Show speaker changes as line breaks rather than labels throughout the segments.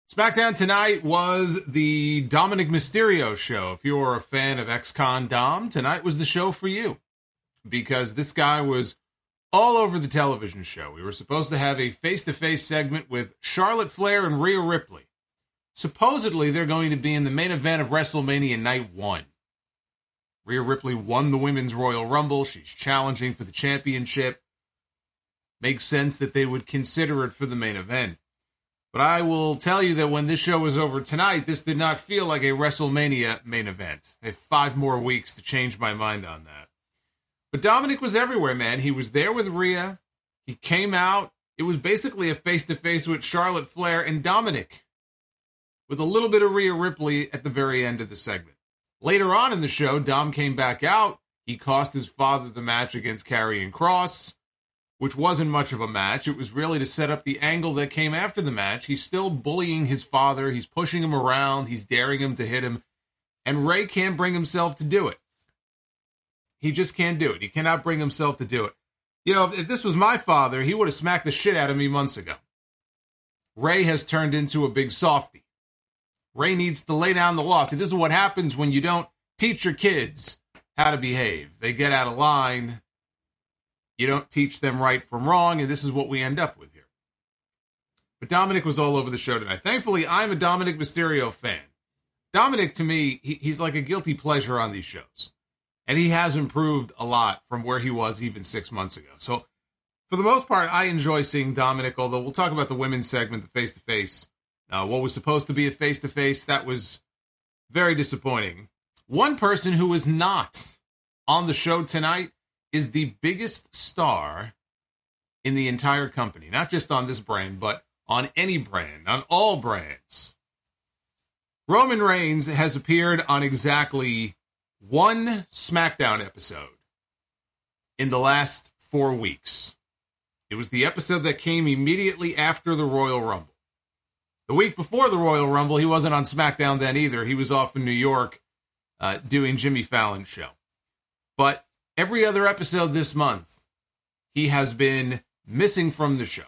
SmackDown tonight was the Dominic Mysterio show. If you're a fan of ex-con Dom, tonight was the show for you. Because this guy was all over the television show. We were supposed to have a face-to-face segment with Charlotte Flair and Rhea Ripley. Supposedly, they're going to be in the main event of WrestleMania Night 1. Rhea Ripley won the Women's Royal Rumble. She's challenging for the championship. Makes sense that they would consider it for the main event. But I will tell you that when this show was over tonight, this did not feel like a WrestleMania main event. I have 5 more weeks to change my mind on that. But Dominic was everywhere, man. He was there with Rhea. He came out. It was basically a face-to-face with Charlotte Flair and Dominic, with a little bit of Rhea Ripley at the very end of the segment. Later on in the show, Dom came back out. He cost his father the match against Karrion Kross, which wasn't much of a match. It was really to set up the angle that came after the match. He's still bullying his father. He's pushing him around. He's daring him to hit him. And Ray can't bring himself to do it. He just can't do it. He cannot bring himself to do it. You know, if this was my father, he would have smacked the shit out of me months ago. Ray has turned into a big softie. Ray needs to lay down the law. See, this is what happens when you don't teach your kids how to behave. They get out of line. You don't teach them right from wrong, and this is what we end up with here. But Dominic was all over the show tonight. Thankfully, I'm a Dominic Mysterio fan. Dominic, to me, he's like a guilty pleasure on these shows. And he has improved a lot from where he was even 6 months ago. So, for the most part, I enjoy seeing Dominic, although we'll talk about the women's segment, the face-to-face. What was supposed to be a face-to-face, that was very disappointing. One person who was not on the show tonight is the biggest star in the entire company. Not just on this brand, but on any brand, on all brands. Roman Reigns has appeared on exactly one SmackDown episode in the last 4 weeks. It was the episode that came immediately after the Royal Rumble. The week before the Royal Rumble, he wasn't on SmackDown then either. He was off in New York doing Jimmy Fallon's show. But every other episode this month, he has been missing from the show.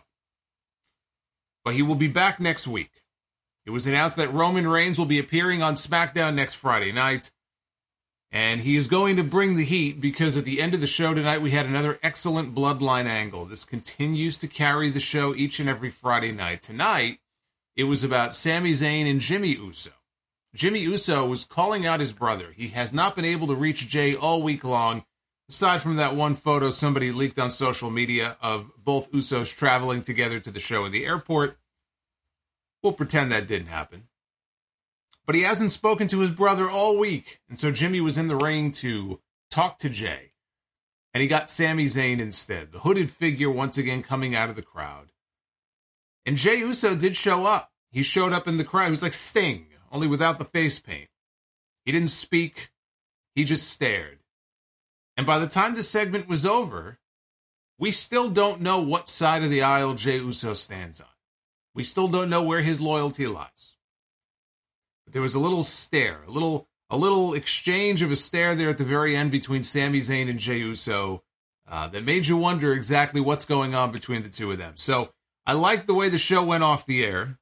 But he will be back next week. It was announced that Roman Reigns will be appearing on SmackDown next Friday night. And he is going to bring the heat because at the end of the show tonight, we had another excellent Bloodline angle. This continues to carry the show each and every Friday night. Tonight, it was about Sami Zayn and Jimmy Uso. Jimmy Uso was calling out his brother. He has not been able to reach Jay all week long, aside from that one photo somebody leaked on social media of both Usos traveling together to the show in the airport. We'll pretend that didn't happen. But he hasn't spoken to his brother all week, and so Jimmy was in the ring to talk to Jay. And he got Sami Zayn instead, the hooded figure once again coming out of the crowd. And Jey Uso did show up. He showed up in the crowd. He was like Sting, only without the face paint. He didn't speak. He just stared. And by the time the segment was over, we still don't know what side of the aisle Jey Uso stands on. We still don't know where his loyalty lies. But there was a little stare, a little exchange of a stare there at the very end between Sami Zayn and Jey Uso that made you wonder exactly what's going on between the two of them. So I liked the way the show went off the air.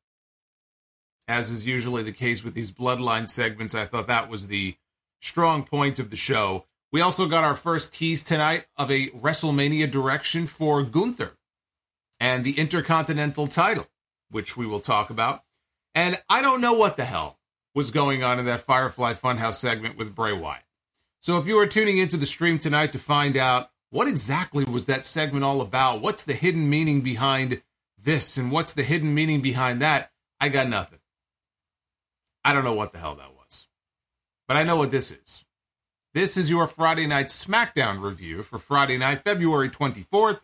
As is usually the case with these Bloodline segments, I thought that was the strong point of the show. We also got our first tease tonight of a WrestleMania direction for Gunther and the Intercontinental title, which we will talk about. And I don't know what the hell was going on in that Firefly Funhouse segment with Bray Wyatt. So if you are tuning into the stream tonight to find out what exactly was that segment all about, what's the hidden meaning behind this and what's the hidden meaning behind that, I got nothing. I don't know what the hell that was. But I know what this is. This is your Friday Night SmackDown review for Friday night, February 24th,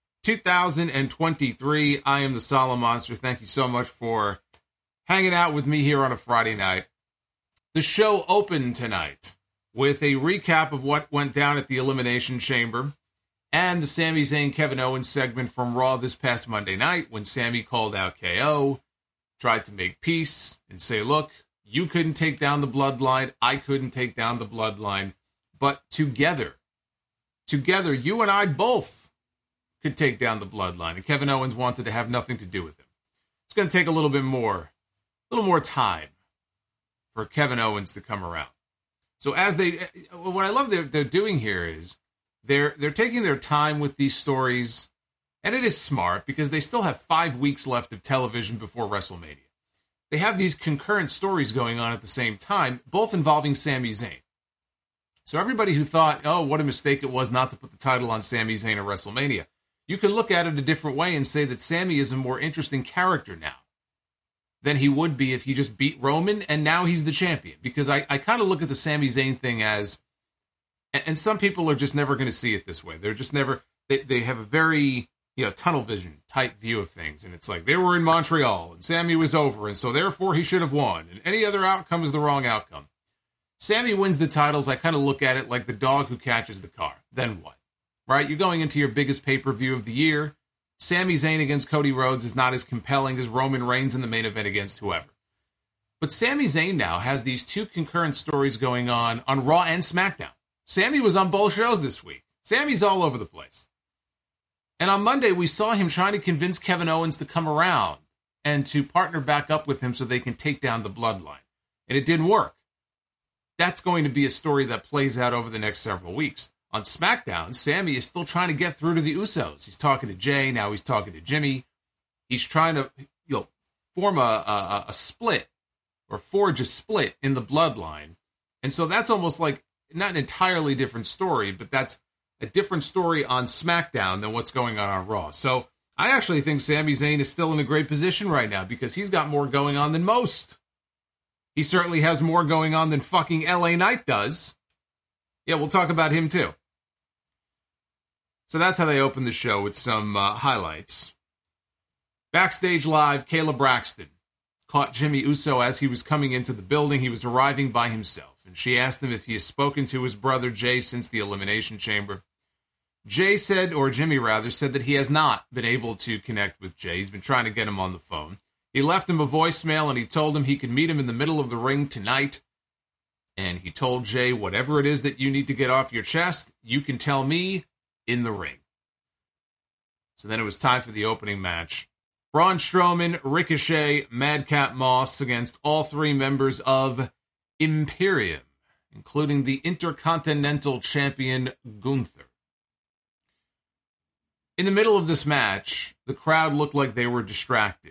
2023. I am the Solemn Monster. Thank you so much for hanging out with me here on a Friday night. The show opened tonight with a recap of what went down at the Elimination Chamber and the Sami Zayn Kevin Owens segment from Raw this past Monday night when Sami called out KO, tried to make peace and say, look, you couldn't take down the Bloodline, I couldn't take down the Bloodline, but together, you and I both could take down the Bloodline. And Kevin Owens wanted to have nothing to do with him. It's going to take a little bit more little more time for Kevin Owens to come around. So what I love they're doing here is they're taking their time with these stories, and it is smart because they still have 5 weeks left of television before WrestleMania. They have these concurrent stories going on at the same time, both involving Sami Zayn. So everybody who thought, oh, what a mistake it was not to put the title on Sami Zayn at WrestleMania, you can look at it a different way and say that Sami is a more interesting character now than he would be if he just beat Roman and now he's the champion. Because I kind of look at the Sami Zayn thing as, and some people are just never going to see it this way. They're just never, they have a very, tunnel vision type view of things. And it's like, they were in Montreal and Sami was over, and so therefore he should have won. And any other outcome is the wrong outcome. Sami wins the titles. I kind of look at it like the dog who catches the car. Then what? Right? You're going into your biggest pay-per-view of the year. Sami Zayn against Cody Rhodes is not as compelling as Roman Reigns in the main event against whoever. But Sami Zayn now has these two concurrent stories going on Raw and SmackDown. Sami was on both shows this week. Sami's all over the place. And on Monday, we saw him trying to convince Kevin Owens to come around and to partner back up with him so they can take down the Bloodline. And it didn't work. That's going to be a story that plays out over the next several weeks. On SmackDown, Sami is still trying to get through to the Usos. He's talking to Jay, now he's talking to Jimmy. He's trying to form a split or forge a split in the Bloodline. And so that's almost like not an entirely different story, but that's a different story on SmackDown than what's going on Raw. So I actually think Sami Zayn is still in a great position right now because he's got more going on than most. He certainly has more going on than fucking LA Knight does. Yeah, we'll talk about him too. So that's how they opened the show with some highlights. Backstage live, Kayla Braxton caught Jimmy Uso as he was coming into the building. He was arriving by himself, and she asked him if he has spoken to his brother Jay since the Elimination Chamber. Jimmy said that he has not been able to connect with Jay. He's been trying to get him on the phone. He left him a voicemail, and he told him he could meet him in the middle of the ring tonight. And he told Jay, whatever it is that you need to get off your chest, you can tell me in the ring. So then it was time for the opening match. Braun Strowman, Ricochet, Madcap Moss against all three members of Imperium, including the Intercontinental Champion Gunther. In the middle of this match, the crowd looked like they were distracted.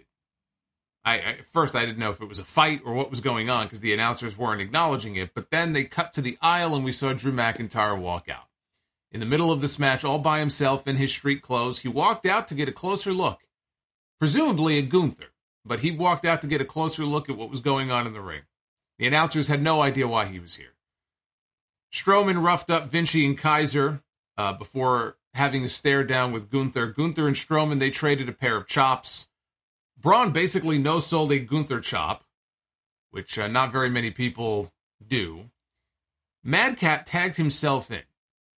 At first, I didn't know if it was a fight or what was going on because the announcers weren't acknowledging it. But then they cut to the aisle and we saw Drew McIntyre walk out. In the middle of this match, all by himself in his street clothes, he walked out to get a closer look. Presumably at Gunther, but he walked out to get a closer look at what was going on in the ring. The announcers had no idea why he was here. Strowman roughed up Vinci and Kaiser before having to stare down with Gunther. Gunther and Strowman, they traded a pair of chops. Braun basically no-sold a Gunther chop, which not very many people do. Madcap tagged himself in.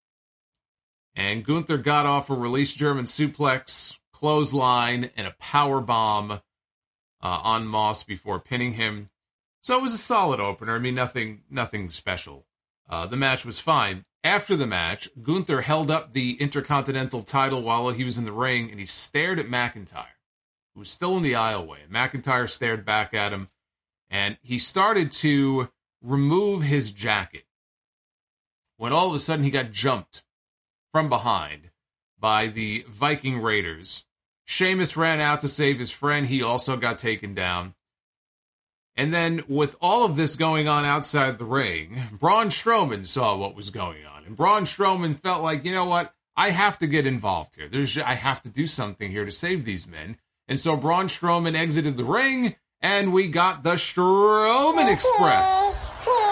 And Gunther got off a release German suplex, clothesline, and a power bomb on Moss before pinning him. So it was a solid opener. I mean, nothing special. The match was fine. After the match, Gunther held up the Intercontinental title while he was in the ring, and he stared at McIntyre, who was still in the aisleway. And McIntyre stared back at him, and he started to remove his jacket when all of a sudden he got jumped from behind by the Viking Raiders. Sheamus ran out to save his friend. He also got taken down. And then with all of this going on outside the ring, Braun Strowman saw what was going on. And Braun Strowman felt like, you know what? I have to get involved here. I have to do something here to save these men. And so Braun Strowman exited the ring, and we got the Strowman Express.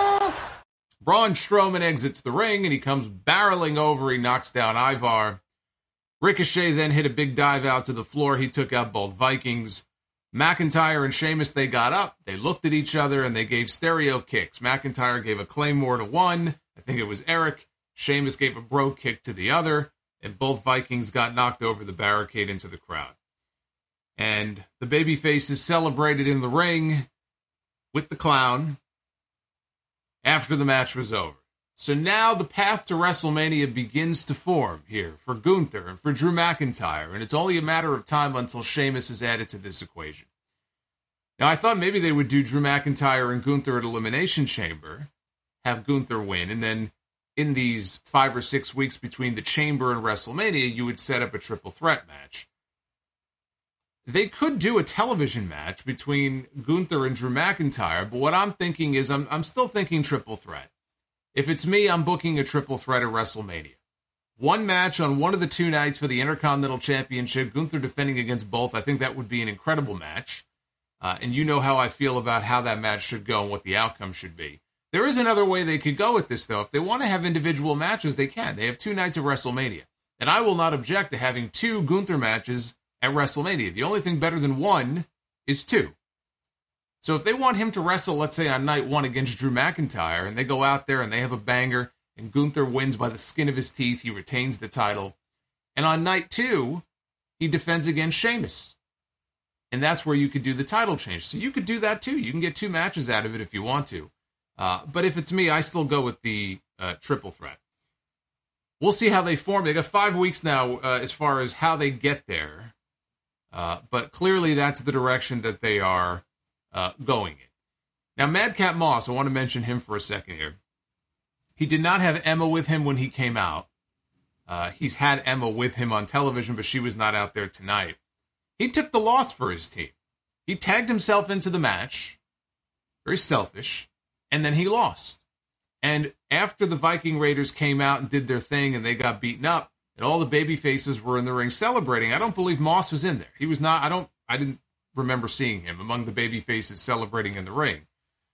Braun Strowman exits the ring, and he comes barreling over. He knocks down Ivar. Ricochet then hit a big dive out to the floor. He took out both Vikings. McIntyre and Sheamus, they got up. They looked at each other, and they gave stereo kicks. McIntyre gave a Claymore to one. I think it was Eric. Sheamus gave a bro kick to the other, and both Vikings got knocked over the barricade into the crowd. And the babyfaces celebrated in the ring with the clown after the match was over. So now the path to WrestleMania begins to form here for Gunther and for Drew McIntyre, and it's only a matter of time until Sheamus is added to this equation. Now, I thought maybe they would do Drew McIntyre and Gunther at Elimination Chamber, have Gunther win, and then in these 5 or 6 weeks between the Chamber and WrestleMania, you would set up a triple threat match. They could do a television match between Gunther and Drew McIntyre, but what I'm thinking is I'm still thinking triple threat. If it's me, I'm booking a triple threat at WrestleMania. One match on one of the 2 nights for the Intercontinental Championship, Gunther defending against both. I think that would be an incredible match. And you know how I feel about how that match should go and what the outcome should be. There is another way they could go with this, though. If they want to have individual matches, they can. They have 2 nights of WrestleMania. And I will not object to having 2 Gunther matches at WrestleMania. The only thing better than 1 is 2. So if they want him to wrestle, let's say on night 1 against Drew McIntyre, and they go out there and they have a banger, and Gunther wins by the skin of his teeth, he retains the title. And on night 2, he defends against Sheamus. And that's where you could do the title change. So you could do that too. You can get 2 matches out of it if you want to. But if it's me, I still go with the triple threat. We'll see how they form. They got 5 weeks now as far as how they get there. But clearly that's the direction that they are going in. Now, Madcap Moss, I want to mention him for a second here. He did not have Emma with him when he came out. He's had Emma with him on television, but she was not out there tonight. He took the loss for his team. He tagged himself into the match. Very selfish. And then he lost. And after the Viking Raiders came out and did their thing and they got beaten up and all the baby faces were in the ring celebrating, I don't believe Moss was in there. He was not, I didn't remember seeing him among the baby faces celebrating in the ring.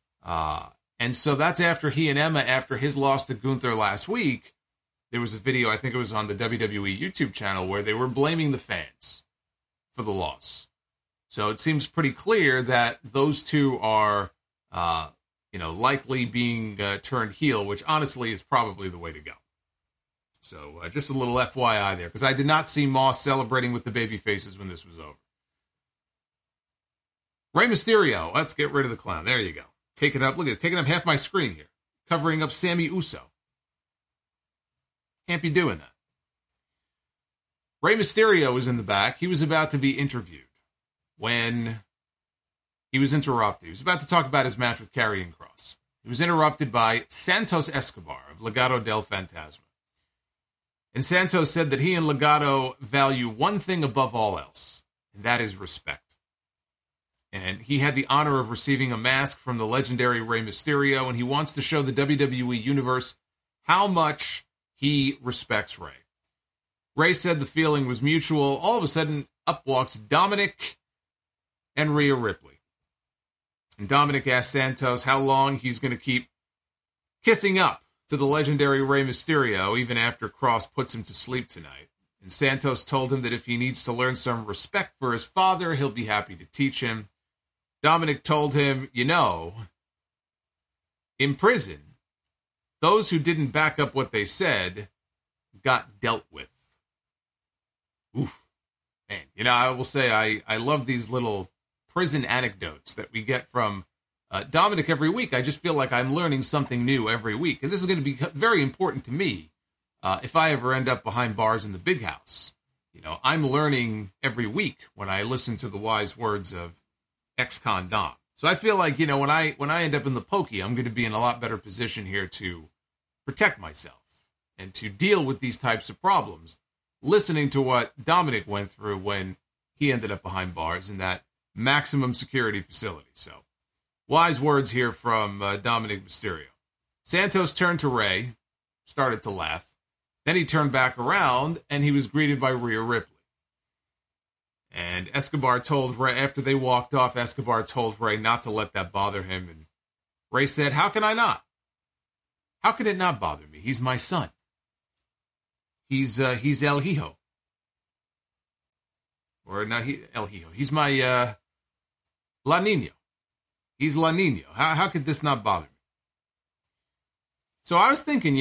And so that's after he and Emma, after his loss to Gunther last week, there was a video, I think it was on the WWE YouTube channel, where they were blaming the fans for the loss. So it seems pretty clear that those two are, likely being turned heel, which honestly is probably the way to go. So just a little FYI there, because I did not see Moss celebrating with the baby faces when this was over. Rey Mysterio, let's get rid of the clown. There you go. Take it up. Look at it, taking up half my screen here. Covering up Sammy Uso. Can't be doing that. Rey Mysterio was in the back. He was about to be interviewed when he was interrupted. He was about to talk about his match with Karrion Kross. He was interrupted by Santos Escobar of Legado del Fantasma. And Santos said that he and Legado value one thing above all else, and that is respect. And he had the honor of receiving a mask from the legendary Rey Mysterio, and he wants to show the WWE Universe how much he respects Rey. Rey said the feeling was mutual. All of a sudden, up walks Dominic and Rhea Ripley. And Dominic asked Santos how long he's going to keep kissing up to the legendary Rey Mysterio, even after Kross puts him to sleep tonight. And Santos told him that if he needs to learn some respect for his father, he'll be happy to teach him. Dominic told him, in prison, those who didn't back up what they said got dealt with. Oof. Man, I will say I love these little prison anecdotes that we get from Dominic every week. I just feel like I'm learning something new every week. And this is going to be very important to me if I ever end up behind bars in the big house. I'm learning every week when I listen to the wise words of ex-con Dom. So I feel like, when I end up in the pokey, I'm going to be in a lot better position here to protect myself and to deal with these types of problems, listening to what Dominic went through when he ended up behind bars in that maximum security facility. So wise words here from Dominic Mysterio. Santos turned to Rey, started to laugh. Then he turned back around and he was greeted by Rhea Ripley. And Escobar told Rey, after they walked off, Escobar told Rey not to let that bother him. And Rey said, how can I not? How could it not bother me? He's my son. He's El Hijo. Or not El Hijo. He's my La Nino. He's La Nino. How could this not bother me? So I was thinking,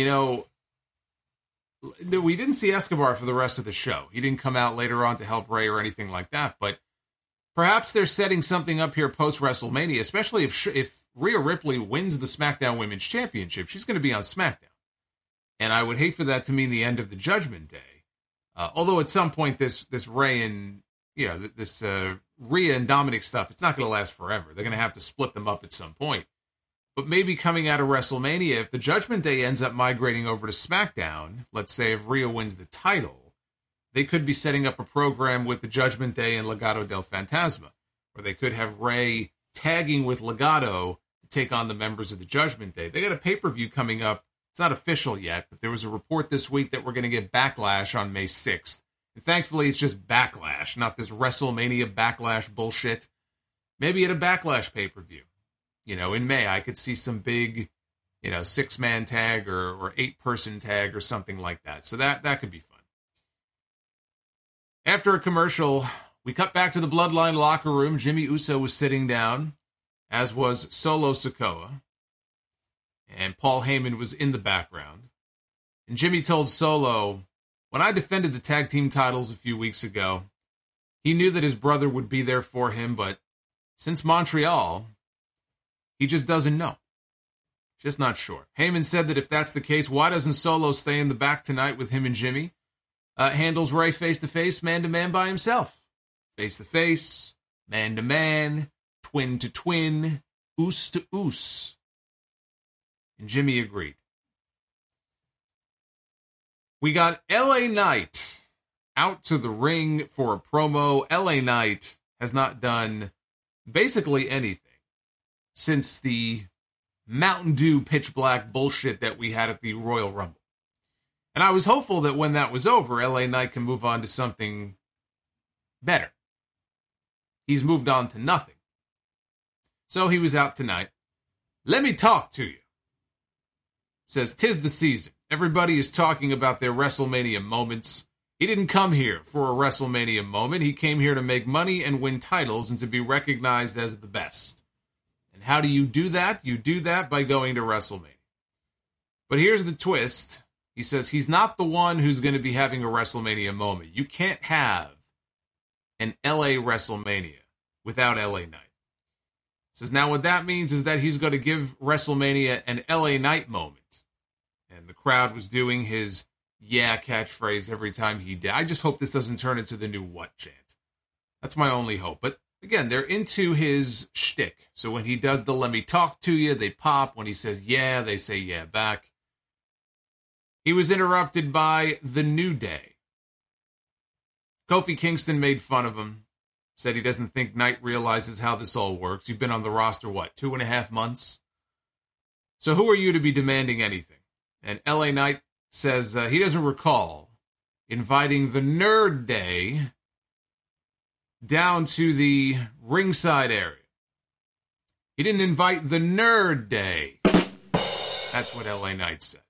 we didn't see Escobar for the rest of the show. He didn't come out later on to help Rey or anything like that. But perhaps they're setting something up here post-WrestleMania, especially if Rhea Ripley wins the SmackDown Women's Championship. She's going to be on SmackDown. And I would hate for that to mean the end of the Judgment Day. Although at some point this Rey and this Rhea and Dominic stuff, it's not going to last forever. They're going to have to split them up at some point. But maybe coming out of WrestleMania, if the Judgment Day ends up migrating over to SmackDown, let's say if Rhea wins the title, they could be setting up a program with the Judgment Day and Legado del Fantasma, where they could have Rey tagging with Legado to take on the members of the Judgment Day. They got a pay-per-view coming up. It's not official yet, but there was a report this week that we're going to get Backlash on May 6th. And thankfully, it's just Backlash, not this WrestleMania Backlash bullshit. Maybe at a Backlash pay-per-view. In May, I could see some big, 6-man tag or 8-person tag or something like that. So that could be fun. After a commercial, we cut back to the Bloodline locker room. Jimmy Uso was sitting down, as was Solo Sikoa. And Paul Heyman was in the background. And Jimmy told Solo, when I defended the tag team titles a few weeks ago, he knew that his brother would be there for him, but since Montreal, he just doesn't know. Just not sure. Heyman said that if that's the case, why doesn't Solo stay in the back tonight with him and Jimmy? Handles Rey face-to-face, man-to-man by himself. Face-to-face, man-to-man, twin-to-twin, oos-to-oos. And Jimmy agreed. We got LA Knight out to the ring for a promo. LA Knight has not done basically anything since the Mountain Dew pitch black bullshit that we had at the Royal Rumble. And I was hopeful that when that was over, LA Knight can move on to something better. He's moved on to nothing. So he was out tonight. Let me talk to you. Says, 'tis the season. Everybody is talking about their WrestleMania moments. He didn't come here for a WrestleMania moment. He came here to make money and win titles and to be recognized as the best. And how do you do that? You do that by going to WrestleMania. But here's the twist. He says he's not the one who's going to be having a WrestleMania moment. You can't have an LA WrestleMania without LA Knight. Says now what that means is that he's going to give WrestleMania an LA Knight moment. And the crowd was doing his yeah catchphrase every time he did. I just hope this doesn't turn into the new what chant. That's my only hope. But again, they're into his shtick. So when he does the let me talk to you, they pop. When he says yeah, they say yeah back. He was interrupted by The New Day. Kofi Kingston made fun of him. Said he doesn't think Knight realizes how this all works. You've been on the roster, 2.5 months? So who are you to be demanding anything? And LA Knight says he doesn't recall inviting the Nerd Day down to the ringside area. He didn't invite the Nerd Day. That's what LA Knight said.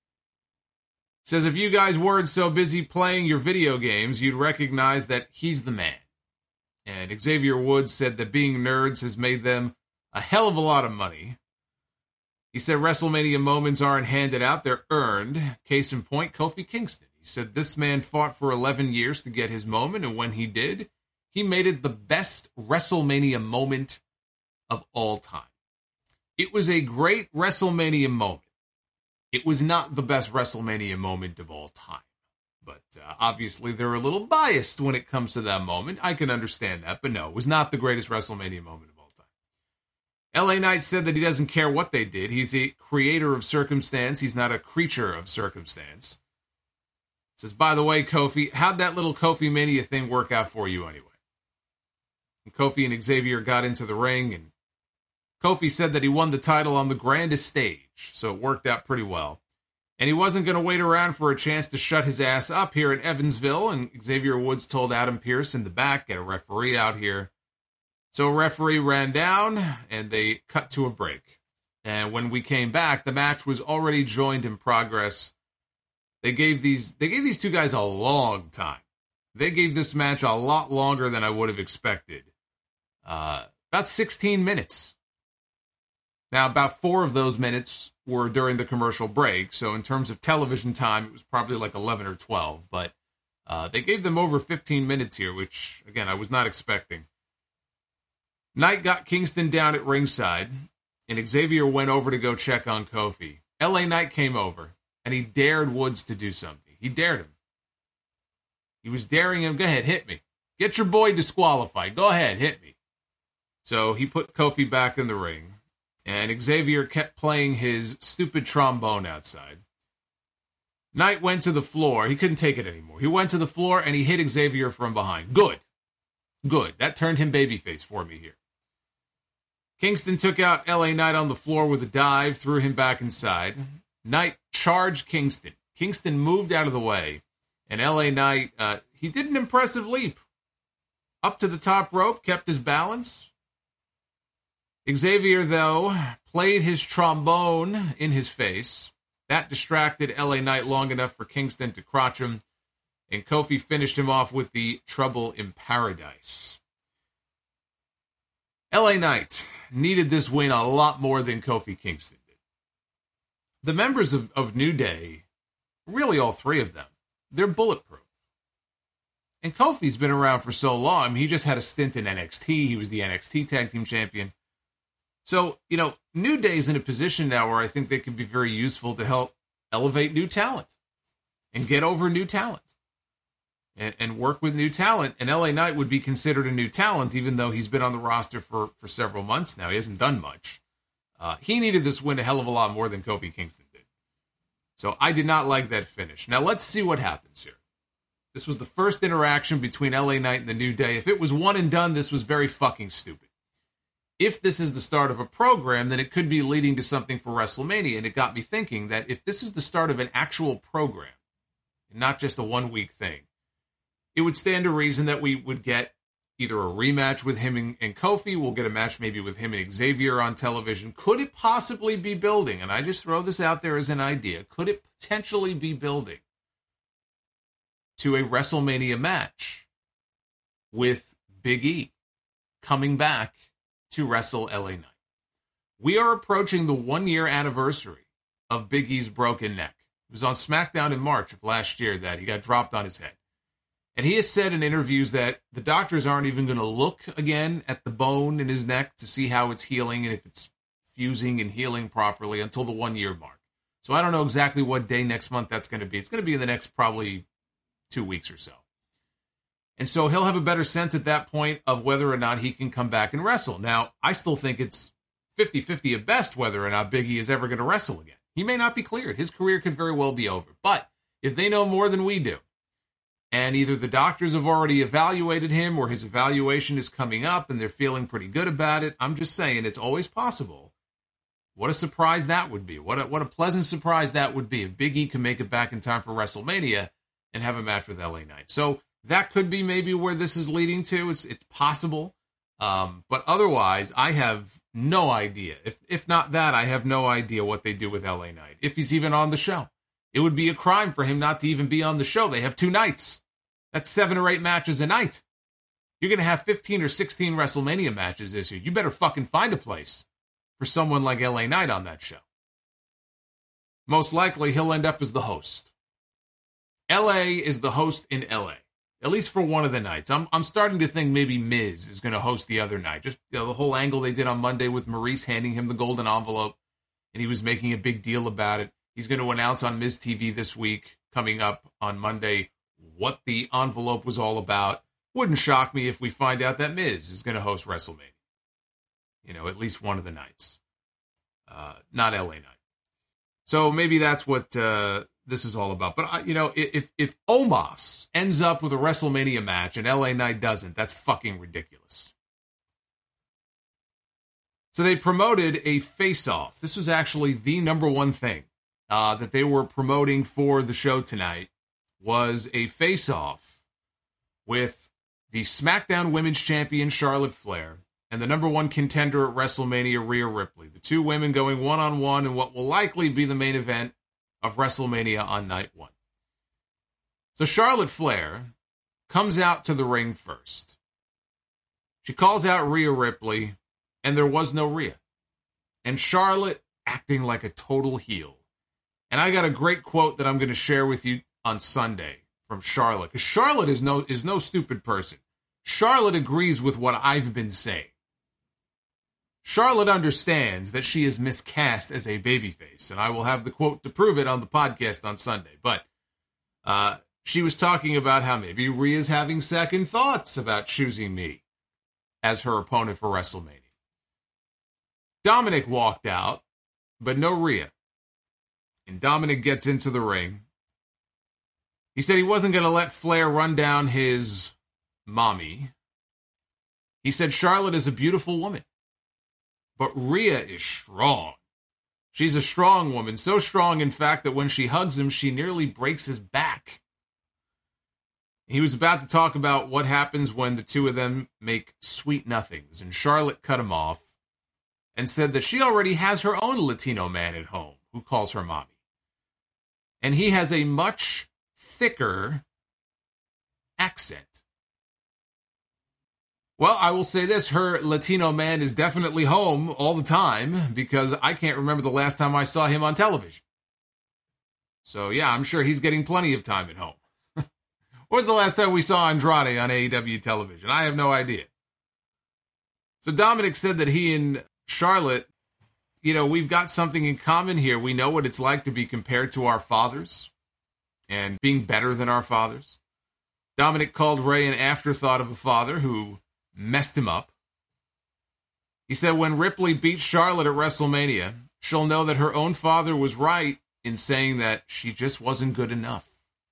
Says if you guys weren't so busy playing your video games, you'd recognize that he's the man. And Xavier Woods said that being nerds has made them a hell of a lot of money. He said WrestleMania moments aren't handed out, they're earned. Case in point, Kofi Kingston. He said this man fought for 11 years to get his moment, and when he did, he made it the best WrestleMania moment of all time. It was a great WrestleMania moment. It was not the best WrestleMania moment of all time. But obviously they're a little biased when it comes to that moment. I can understand that, but no, it was not the greatest WrestleMania moment of all time. LA Knight said that he doesn't care what they did. He's a creator of circumstance. He's not a creature of circumstance. Says, by the way, Kofi, how'd that little Kofi Mania thing work out for you anyway? And Kofi and Xavier got into the ring, and Kofi said that he won the title on the grandest stage, so it worked out pretty well. And he wasn't going to wait around for a chance to shut his ass up here in Evansville, and Xavier Woods told Adam Pearce in the back, get a referee out here. So a referee ran down, and they cut to a break. And when we came back, the match was already joined in progress. They gave these two guys a long time. They gave this match a lot longer than I would have expected. About 16 minutes. Now, about 4 of those minutes were during the commercial break, so in terms of television time, it was probably like 11 or 12, but they gave them over 15 minutes here, which, again, I was not expecting. Knight got Kingston down at ringside, and Xavier went over to go check on Kofi. LA Knight came over, and he dared Woods to do something. He dared him. He was daring him, go ahead, hit me. Get your boy disqualified. Go ahead, hit me. So he put Kofi back in the ring, and Xavier kept playing his stupid trombone outside. Knight went to the floor. He couldn't take it anymore. He went to the floor, and he hit Xavier from behind. Good. That turned him babyface for me here. Kingston took out LA Knight on the floor with a dive, threw him back inside. Knight charged Kingston. Kingston moved out of the way, and LA Knight, he did an impressive leap. Up to the top rope, kept his balance. Xavier, though, played his trombone in his face. That distracted LA Knight long enough for Kingston to crotch him, and Kofi finished him off with the Trouble in Paradise. LA Knight needed this win a lot more than Kofi Kingston did. The members of New Day, really all three of them, they're bulletproof. And Kofi's been around for so long. I mean, he just had a stint in NXT. He was the NXT Tag Team Champion. So, New Day's in a position now where I think they can be very useful to help elevate new talent and get over new talent and work with new talent. And LA Knight would be considered a new talent, even though he's been on the roster for several months now. He hasn't done much. He needed this win a hell of a lot more than Kofi Kingston did. So I did not like that finish. Now let's see what happens here. This was the first interaction between LA Knight and the New Day. If it was one and done, this was very fucking stupid. If this is the start of a program, then it could be leading to something for WrestleMania. And it got me thinking that if this is the start of an actual program, and not just a one-week thing, it would stand to reason that we would get either a rematch with him and Kofi. We'll get a match maybe with him and Xavier on television. Could it possibly be building? And I just throw this out there as an idea. Could it potentially be building to a WrestleMania match with Big E coming back to wrestle LA Knight? We are approaching the 1-year anniversary of Big E's broken neck. It was on SmackDown in March of last year that he got dropped on his head. And he has said in interviews that the doctors aren't even going to look again at the bone in his neck to see how it's healing and if it's fusing and healing properly until the 1-year mark. So I don't know exactly what day next month that's going to be. It's going to be in the next probably 2 weeks or so. And so he'll have a better sense at that point of whether or not he can come back and wrestle. Now, I still think it's 50-50 at best whether or not Big E is ever going to wrestle again. He may not be cleared. His career could very well be over. But if they know more than we do, and either the doctors have already evaluated him or his evaluation is coming up and they're feeling pretty good about it, I'm just saying it's always possible. What a surprise that would be. What a pleasant surprise that would be if Big E can make it back in time for WrestleMania and have a match with LA Knight. So that could be maybe where this is leading to. It's possible. But otherwise, I have no idea. If not that, I have no idea what they do with LA Knight. If he's even on the show. It would be a crime for him not to even be on the show. They have 2 nights. That's 7 or 8 matches a night. You're going to have 15 or 16 WrestleMania matches this year. You better fucking find a place for someone like LA Knight on that show. Most likely, he'll end up as the host. LA is the host in LA, at least for one of the nights. I'm starting to think maybe Miz is going to host the other night. Just the whole angle they did on Monday with Maurice handing him the golden envelope, and he was making a big deal about it. He's going to announce on Miz TV this week, coming up on Monday, what the envelope was all about. Wouldn't shock me if we find out that Miz is going to host WrestleMania. At least one of the nights. Not LA Knight. So maybe that's what this is all about. But, if Omos ends up with a WrestleMania match and LA Knight doesn't, that's fucking ridiculous. So they promoted a face-off. This was actually the number one thing that they were promoting for the show tonight, was a face-off with the SmackDown Women's Champion Charlotte Flair and the number one contender at WrestleMania, Rhea Ripley. The 2 women going one-on-one in what will likely be the main event of WrestleMania on night 1. So Charlotte Flair comes out to the ring first. She calls out Rhea Ripley, and there was no Rhea. And Charlotte acting like a total heel. And I got a great quote that I'm going to share with you on Sunday from Charlotte. Because Charlotte is no stupid person. Charlotte agrees with what I've been saying. Charlotte understands that she is miscast as a babyface. And I will have the quote to prove it on the podcast on Sunday. But she was talking about how maybe Rhea's having second thoughts about choosing me as her opponent for WrestleMania. Dominic walked out, but no Rhea. And Dominic gets into the ring. He said he wasn't going to let Flair run down his mommy. He said Charlotte is a beautiful woman, but Rhea is strong. She's a strong woman, so strong, in fact, that when she hugs him, she nearly breaks his back. He was about to talk about what happens when the two of them make sweet nothings, and Charlotte cut him off and said that she already has her own Latino man at home who calls her mommy. And he has a much thicker accent. Well, I will say this, her Latino man is definitely home all the time because I can't remember the last time I saw him on television. So yeah, I'm sure he's getting plenty of time at home. When was the last time we saw Andrade on AEW television? I have no idea. So Dominic said that he and Charlotte, we've got something in common here. We know what it's like to be compared to our fathers and being better than our fathers. Dominic called Ray an afterthought of a father who messed him up. He said when Ripley beats Charlotte at WrestleMania, she'll know that her own father was right in saying that she just wasn't good enough.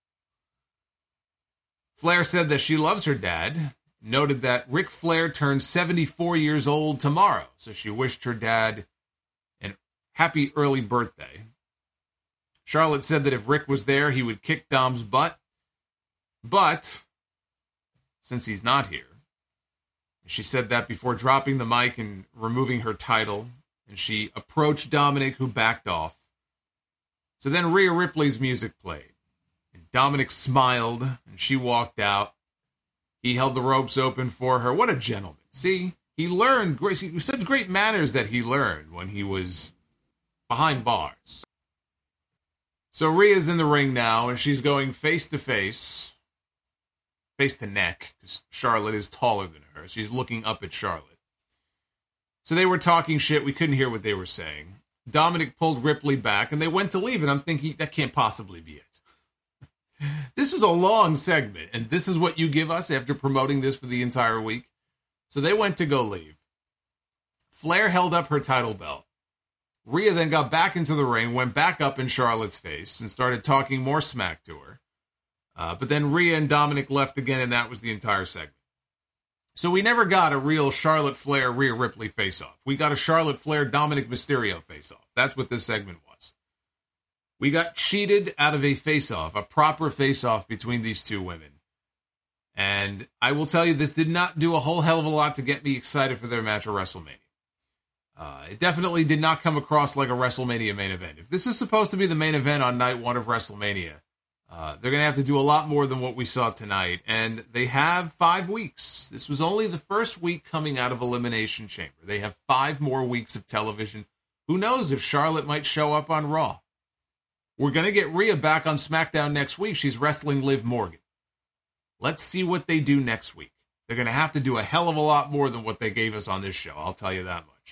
Flair said that she loves her dad, noted that Ric Flair turns 74 years old tomorrow, so she wished her dad an happy early birthday. Charlotte said that if Rick was there, he would kick Dom's butt, but since he's not here, she said that before dropping the mic and removing her title, and she approached Dominic, who backed off. So then Rhea Ripley's music played, and Dominic smiled, and she walked out. He held the ropes open for her. What a gentleman. See, he learned such great manners that he learned when he was behind bars. So Rhea's in the ring now, and she's going face to neck, because Charlotte is taller than her. She's looking up at Charlotte. So they were talking shit. We couldn't hear what they were saying. Dominic pulled Ripley back, and they went to leave, and I'm thinking, that can't possibly be it. This was a long segment, and this is what you give us after promoting this for the entire week? So they went to go leave. Flair held up her title belt. Rhea then got back into the ring, went back up in Charlotte's face, and started talking more smack to her. But then Rhea and Dominic left again, and that was the entire segment. So we never got a real Charlotte Flair, Rhea Ripley face-off. We got a Charlotte Flair, Dominic Mysterio face-off. That's what this segment was. We got cheated out of a face-off, a proper face-off between these two women. And I will tell you, this did not do a whole hell of a lot to get me excited for their match at WrestleMania. It definitely did not come across like a WrestleMania main event. If this is supposed to be the main event on night one of WrestleMania, they're going to have to do a lot more than what we saw tonight. And they have 5 weeks. This was only the first week coming out of Elimination Chamber. They have 5 more weeks of television. Who knows if Charlotte might show up on Raw? We're going to get Rhea back on SmackDown next week. She's wrestling Liv Morgan. Let's see what they do next week. They're going to have to do a hell of a lot more than what they gave us on this show. I'll tell you that much.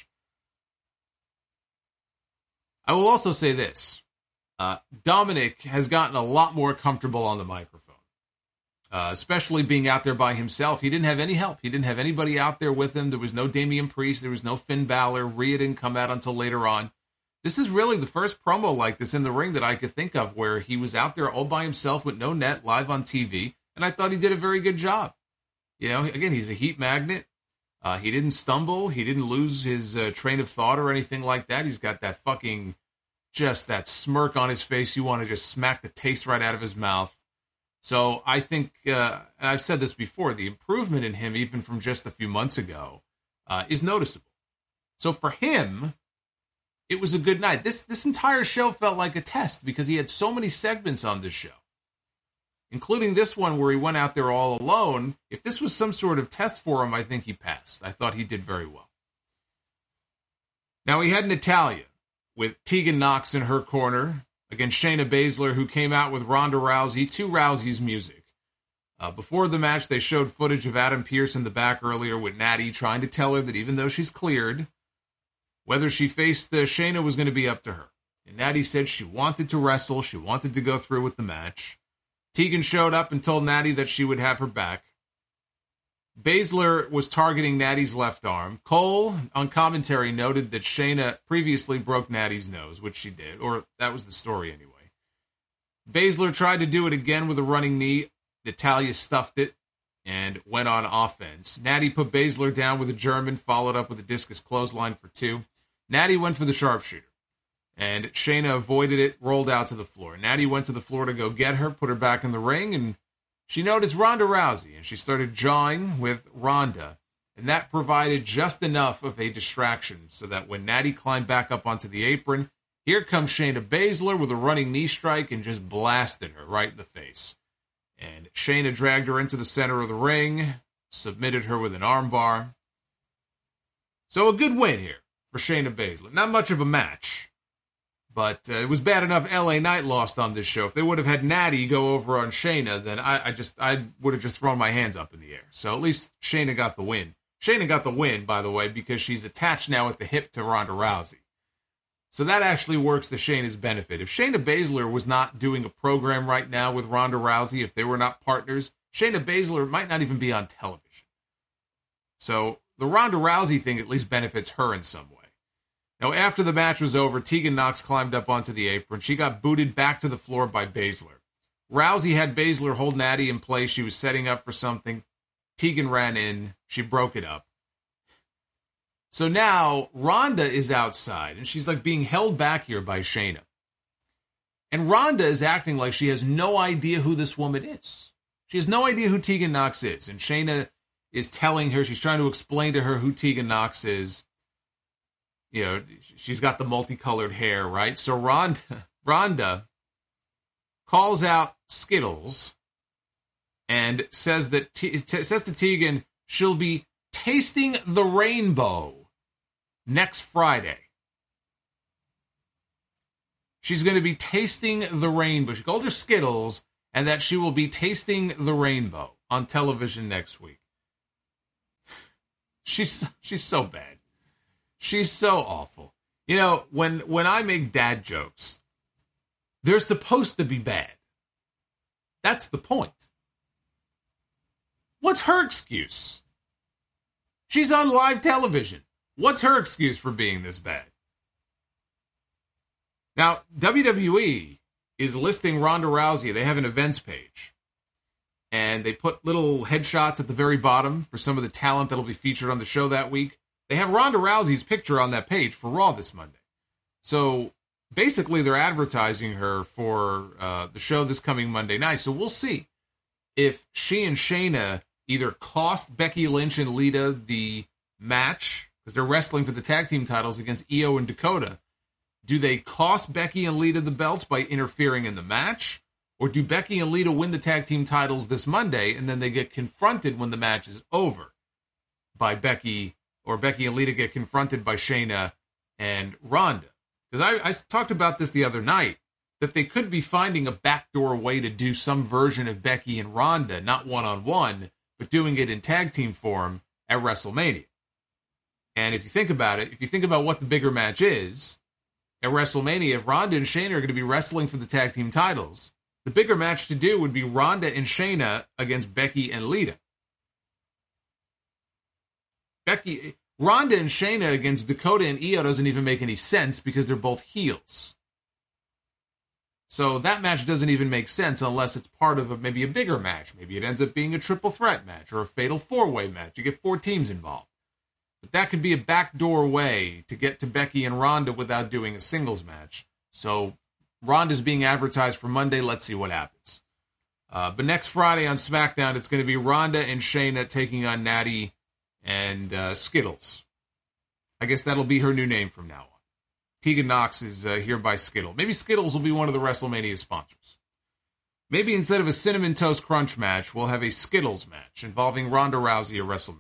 I will also say this. Dominic has gotten a lot more comfortable on the microphone, especially being out there by himself. He didn't have any help. He didn't have anybody out there with him. There was no Damian Priest. There was no Finn Balor. Rhea didn't come out until later on. This is really the first promo like this in the ring that I could think of where he was out there all by himself with no net live on TV, and I thought he did a very good job. You know, again, he's a heat magnet. He didn't stumble. He didn't lose his train of thought or anything like that. He's got that fucking, just that smirk on his face. You want to just smack the taste right out of his mouth. So I think, and I've said this before, the improvement in him, even from just a few months ago, is noticeable. So for him, it was a good night. This entire show felt like a test because he had so many segments on this show, including this one where he went out there all alone. If this was some sort of test for him, I think he passed. I thought he did very well. Now, we had Natalya with Tegan Nox in her corner against Shayna Baszler, who came out with Ronda Rousey to Rousey's music. Before the match, they showed footage of Adam Pearce in the back earlier with Natty trying to tell her that even though she's cleared, whether she faced Shayna was going to be up to her. And Natty said she wanted to wrestle. She wanted to go through with the match. Tegan showed up and told Natty that she would have her back. Baszler was targeting Natty's left arm. Cole, on commentary, noted that Shayna previously broke Natty's nose, which she did, or that was the story anyway. Baszler tried to do it again with a running knee. Natalya stuffed it and went on offense. Natty put Baszler down with a German, followed up with a discus clothesline for 2. Natty went for the sharpshooter, and Shayna avoided it, rolled out to the floor. Natty went to the floor to go get her, put her back in the ring, and she noticed Ronda Rousey, and she started jawing with Ronda, and that provided just enough of a distraction so that when Natty climbed back up onto the apron, here comes Shayna Baszler with a running knee strike and just blasted her right in the face. And Shayna dragged her into the center of the ring, submitted her with an armbar. So a good win here for Shayna Baszler. Not much of a match, but it was bad enough LA Knight lost on this show. If they would have had Natty go over on Shayna, then I would have just thrown my hands up in the air. So at least Shayna got the win. Shayna got the win, by the way, because she's attached now at the hip to Ronda Rousey. So that actually works to Shayna's benefit. If Shayna Baszler was not doing a program right now with Ronda Rousey, if they were not partners, Shayna Baszler might not even be on television. So the Ronda Rousey thing at least benefits her in some way. Now, after the match was over, Tegan Nox climbed up onto the apron. She got booted back to the floor by Baszler. Rousey had Baszler hold Natty in place. She was setting up for something. Tegan ran in. She broke it up. So now Ronda is outside, and she's like being held back here by Shayna. And Ronda is acting like she has no idea who this woman is. She has no idea who Tegan Nox is. And Shayna is telling her, she's trying to explain to her who Tegan Nox is. You know, she's got the multicolored hair, right? So Ronda calls out Skittles and says that says to Tegan she'll be tasting the rainbow next Friday. She's going to be tasting the rainbow. She called her Skittles, and that she will be tasting the rainbow on television next week. She's so bad. She's so awful. You know, when I make dad jokes, they're supposed to be bad. That's the point. What's her excuse? She's on live television. What's her excuse for being this bad? Now, WWE is listing Ronda Rousey. They have an events page. And they put little headshots at the very bottom for some of the talent that'll be featured on the show that week. They have Ronda Rousey's picture on that page for Raw this Monday. So basically they're advertising her for the show this coming Monday night. So we'll see if she and Shayna either cost Becky Lynch and Lita the match, because they're wrestling for the tag team titles against Io and Dakota. Do they cost Becky and Lita the belts by interfering in the match? Or do Becky and Lita win the tag team titles this Monday and then they get confronted when the match is over by Becky, or Becky and Lita get confronted by Shayna and Ronda? Because I talked about this the other night, that they could be finding a backdoor way to do some version of Becky and Ronda, not one-on-one, but doing it in tag team form at WrestleMania. And if you think about it, if you think about what the bigger match is, at WrestleMania, if Ronda and Shayna are going to be wrestling for the tag team titles, the bigger match to do would be Ronda and Shayna against Becky and Lita. Ronda and Shayna against Dakota and Io doesn't even make any sense because they're both heels. So that match doesn't even make sense unless it's part of maybe a bigger match. Maybe it ends up being a triple threat match or a fatal four-way match. You get 4 teams involved. But that could be a backdoor way to get to Becky and Ronda without doing a singles match. So Ronda's being advertised for Monday. Let's see what happens. But next Friday on SmackDown, it's going to be Ronda and Shayna taking on Natty and Skittles. I guess that'll be her new name from now on. Tegan Nox is here by Skittle. Maybe Skittles will be one of the WrestleMania sponsors. Maybe instead of a Cinnamon Toast Crunch match, we'll have a Skittles match involving Ronda Rousey at WrestleMania.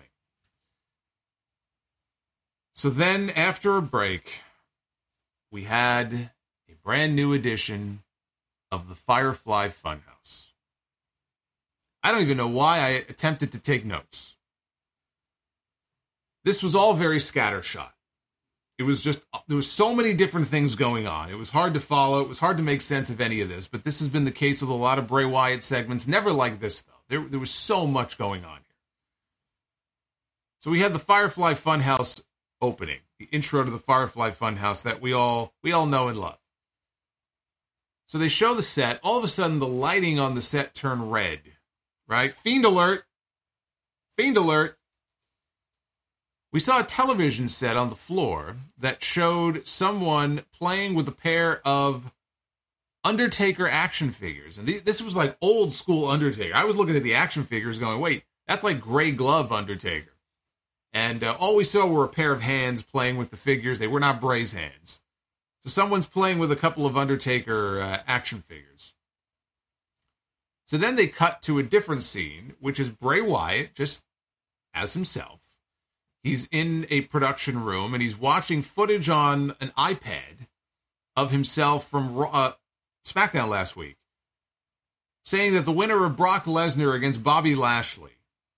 So then, after a break, we had a brand new edition of the Firefly Funhouse. I don't even know why I attempted to take notes. This was all very scattershot. It was just, there was so many different things going on. It was hard to follow. It was hard to make sense of any of this. But this has been the case with a lot of Bray Wyatt segments. Never like this, though. There was so much going on here. So we had the Firefly Funhouse opening, the intro to the Firefly Funhouse that we all know and love. So they show the set. All of a sudden, the lighting on the set turned red, right? Fiend alert. Fiend alert. We saw a television set on the floor that showed someone playing with a pair of Undertaker action figures. And this was like old school Undertaker. I was looking at the action figures going, wait, that's like Gray Glove Undertaker. And all we saw were a pair of hands playing with the figures. They were not Bray's hands. So someone's playing with a couple of Undertaker action figures. So then they cut to a different scene, which is Bray Wyatt, just as himself. He's in a production room, and he's watching footage on an iPad of himself from SmackDown last week, saying that the winner of Brock Lesnar against Bobby Lashley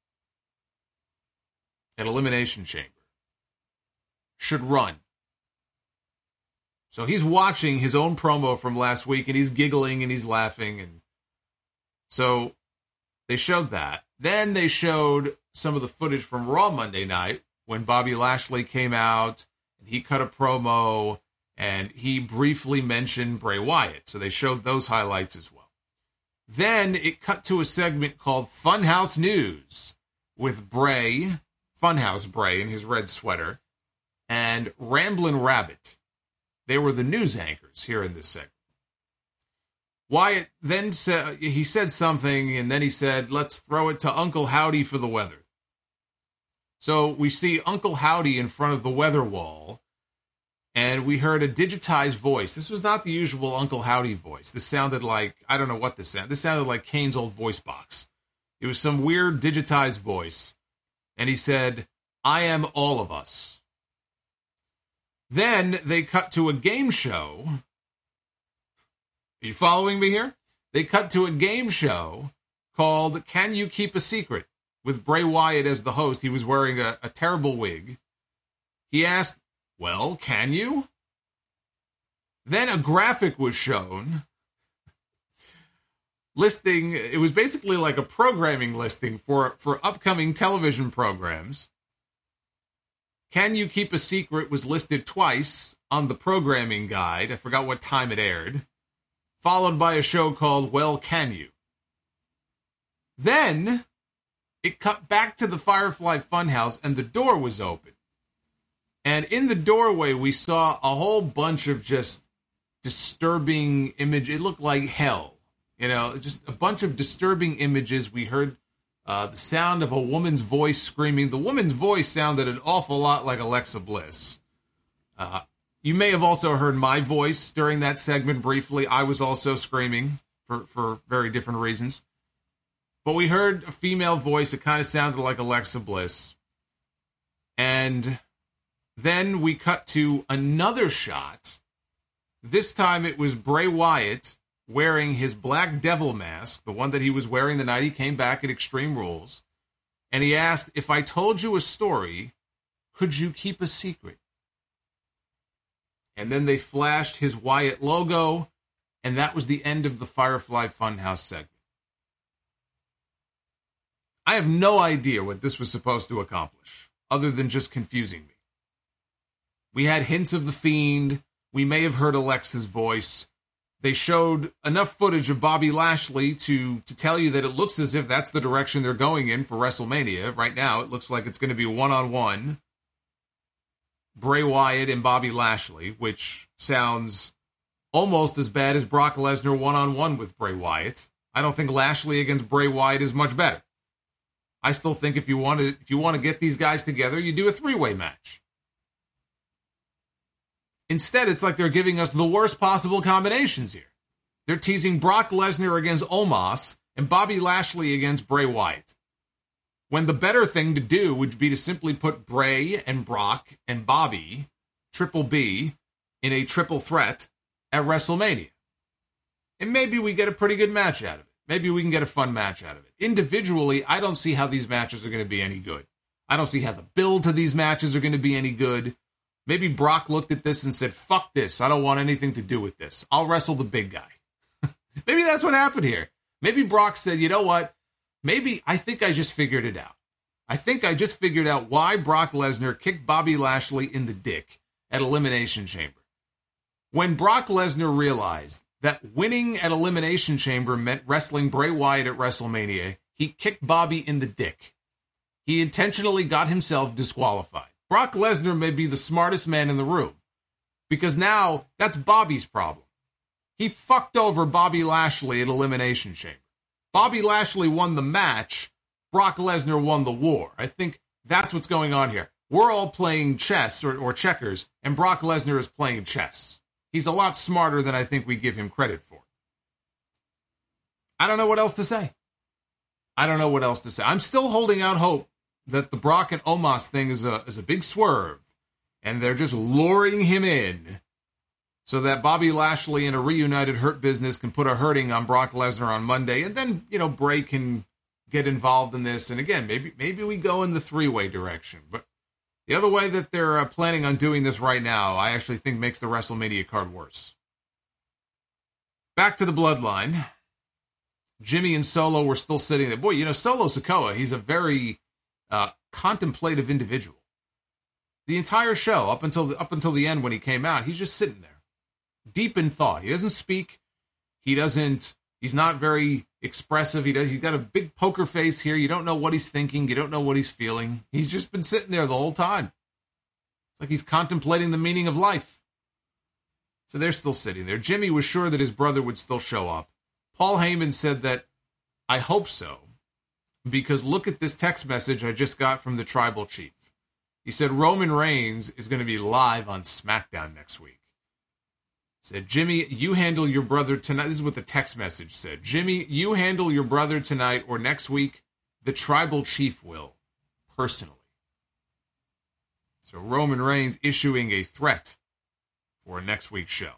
at Elimination Chamber should run. So he's watching his own promo from last week, and he's giggling, and he's laughing, and so they showed that. Then they showed some of the footage from Raw Monday night, when Bobby Lashley came out, and he cut a promo, and he briefly mentioned Bray Wyatt. So they showed those highlights as well. Then it cut to a segment called Funhouse News with Bray, Funhouse Bray in his red sweater, and Ramblin' Rabbit. They were the news anchors here in this segment. Wyatt then said, he said something, and then he said, let's throw it to Uncle Howdy for the weather. So we see Uncle Howdy in front of the weather wall, and we heard a digitized voice. This was not the usual Uncle Howdy voice. This sounded like, I don't know what this sounded. This sounded like Kane's old voice box. It was some weird digitized voice, and he said, I am all of us. Then they cut to a game show. Are you following me here? They cut to a game show called Can You Keep a Secret? With Bray Wyatt as the host. He was wearing a terrible wig. He asked, well, can you? Then a graphic was shown listing, it was basically like a programming listing for upcoming television programs. Can You Keep a Secret was listed twice on the programming guide. I forgot what time it aired. Followed by a show called Well, Can You? Then it cut back to the Firefly Funhouse, and the door was open. And in the doorway, we saw a whole bunch of just disturbing images. It looked like hell. You know, just a bunch of disturbing images. We heard the sound of a woman's voice screaming. The woman's voice sounded an awful lot like Alexa Bliss. You may have also heard my voice during that segment briefly. I was also screaming for very different reasons. But we heard a female voice that kind of sounded like Alexa Bliss. And then we cut to another shot. This time it was Bray Wyatt wearing his Black Devil mask, the one that he was wearing the night he came back at Extreme Rules. And he asked, if I told you a story, could you keep a secret? And then they flashed his Wyatt logo, and that was the end of the Firefly Funhouse segment. I have no idea what this was supposed to accomplish, other than just confusing me. We had hints of The Fiend. We may have heard Alexa's voice. They showed enough footage of Bobby Lashley to tell you that it looks as if that's the direction they're going in for WrestleMania. Right now, it looks like it's going to be one-on-one Bray Wyatt and Bobby Lashley, which sounds almost as bad as Brock Lesnar one-on-one with Bray Wyatt. I don't think Lashley against Bray Wyatt is much better. I still think if you want to get these guys together, you do a three-way match. Instead, it's like they're giving us the worst possible combinations here. They're teasing Brock Lesnar against Omos and Bobby Lashley against Bray Wyatt. When the better thing to do would be to simply put Bray and Brock and Bobby, Triple B, in a triple threat at WrestleMania. And maybe we get a pretty good match out of it. Maybe we can get a fun match out of it. Individually, I don't see how these matches are going to be any good. I don't see how the build to these matches are going to be any good. Maybe Brock looked at this and said, fuck this. I don't want anything to do with this. I'll wrestle the big guy. Maybe that's what happened here. Maybe Brock said, you know what? Maybe I think I just figured it out. I think I just figured out why Brock Lesnar kicked Bobby Lashley in the dick at Elimination Chamber. When Brock Lesnar realized that winning at Elimination Chamber meant wrestling Bray Wyatt at WrestleMania, he kicked Bobby in the dick. He intentionally got himself disqualified. Brock Lesnar may be the smartest man in the room, because now that's Bobby's problem. He fucked over Bobby Lashley at Elimination Chamber. Bobby Lashley won the match. Brock Lesnar won the war. I think that's what's going on here. We're all playing chess or checkers, and Brock Lesnar is playing chess. He's a lot smarter than I think we give him credit for. I don't know what else to say. I'm still holding out hope that the Brock and Omos thing is a big swerve, and they're just luring him in so that Bobby Lashley and a reunited Hurt Business can put a hurting on Brock Lesnar on Monday, and then, Bray can get involved in this, and again, maybe we go in the three-way direction, but the other way that they're planning on doing this right now, I actually think makes the WrestleMania card worse. Back to the Bloodline. Jimmy and Solo were still sitting there. Boy, Solo Sikoa, he's a very contemplative individual. The entire show, up until the end when he came out, he's just sitting there, deep in thought. He doesn't speak. He's not very expressive. He's got a big poker face here. You don't know what he's thinking. You don't know what he's feeling. He's just been sitting there the whole time. It's like he's contemplating the meaning of life. So they're still sitting there. Jimmy was sure that his brother would still show up. Paul Heyman said that, I hope so, because look at this text message I just got from the tribal chief. He said Roman Reigns is going to be live on SmackDown next week. Said, Jimmy, you handle your brother tonight. This is what the text message said. Jimmy, you handle your brother tonight or next week. The tribal chief will, personally. So Roman Reigns issuing a threat for next week's show.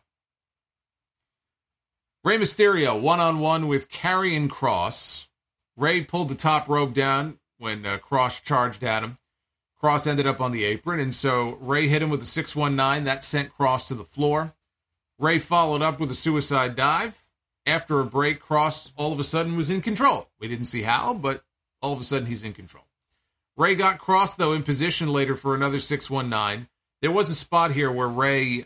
Rey Mysterio, one-on-one with Karrion Kross. Rey pulled the top rope down when Kross charged at him. Kross ended up on the apron, and so Rey hit him with a 619. That sent Kross to the floor. Rey followed up with a suicide dive. After a break, Kross all of a sudden was in control. We didn't see how, but all of a sudden he's in control. Rey got Kross, though, in position later for another 619. There was a spot here where Rey,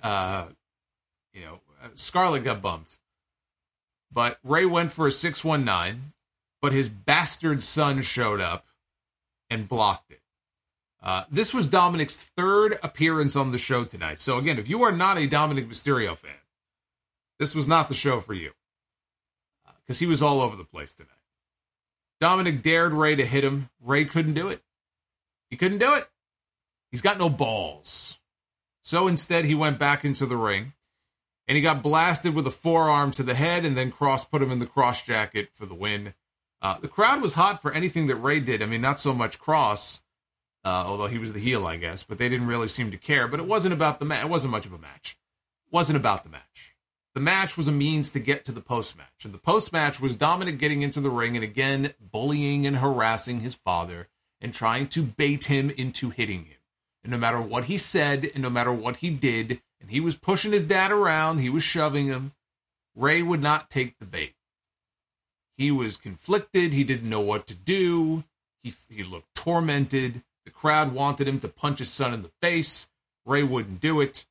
Scarlett got bumped. But Rey went for a 619, but his bastard son showed up and blocked it. This was Dominic's third appearance on the show tonight. So again, if you are not a Dominic Mysterio fan, this was not the show for you. Because he was all over the place tonight. Dominic dared Rey to hit him. Rey couldn't do it. He couldn't do it. He's got no balls. So instead, he went back into the ring. And he got blasted with a forearm to the head, and then Kross put him in the cross jacket for the win. The crowd was hot for anything that Rey did. I mean, not so much Kross, although he was the heel, I guess, but they didn't really seem to care. But it wasn't about the match. It wasn't much of a match. It wasn't about the match. The match was a means to get to the post-match. And the post-match was Dominic getting into the ring and again bullying and harassing his father and trying to bait him into hitting him. And no matter what he said and no matter what he did, and he was pushing his dad around, he was shoving him, Rey would not take the bait. He was conflicted. He didn't know what to do. He looked tormented. The crowd wanted him to punch his son in the face. Rey wouldn't do it.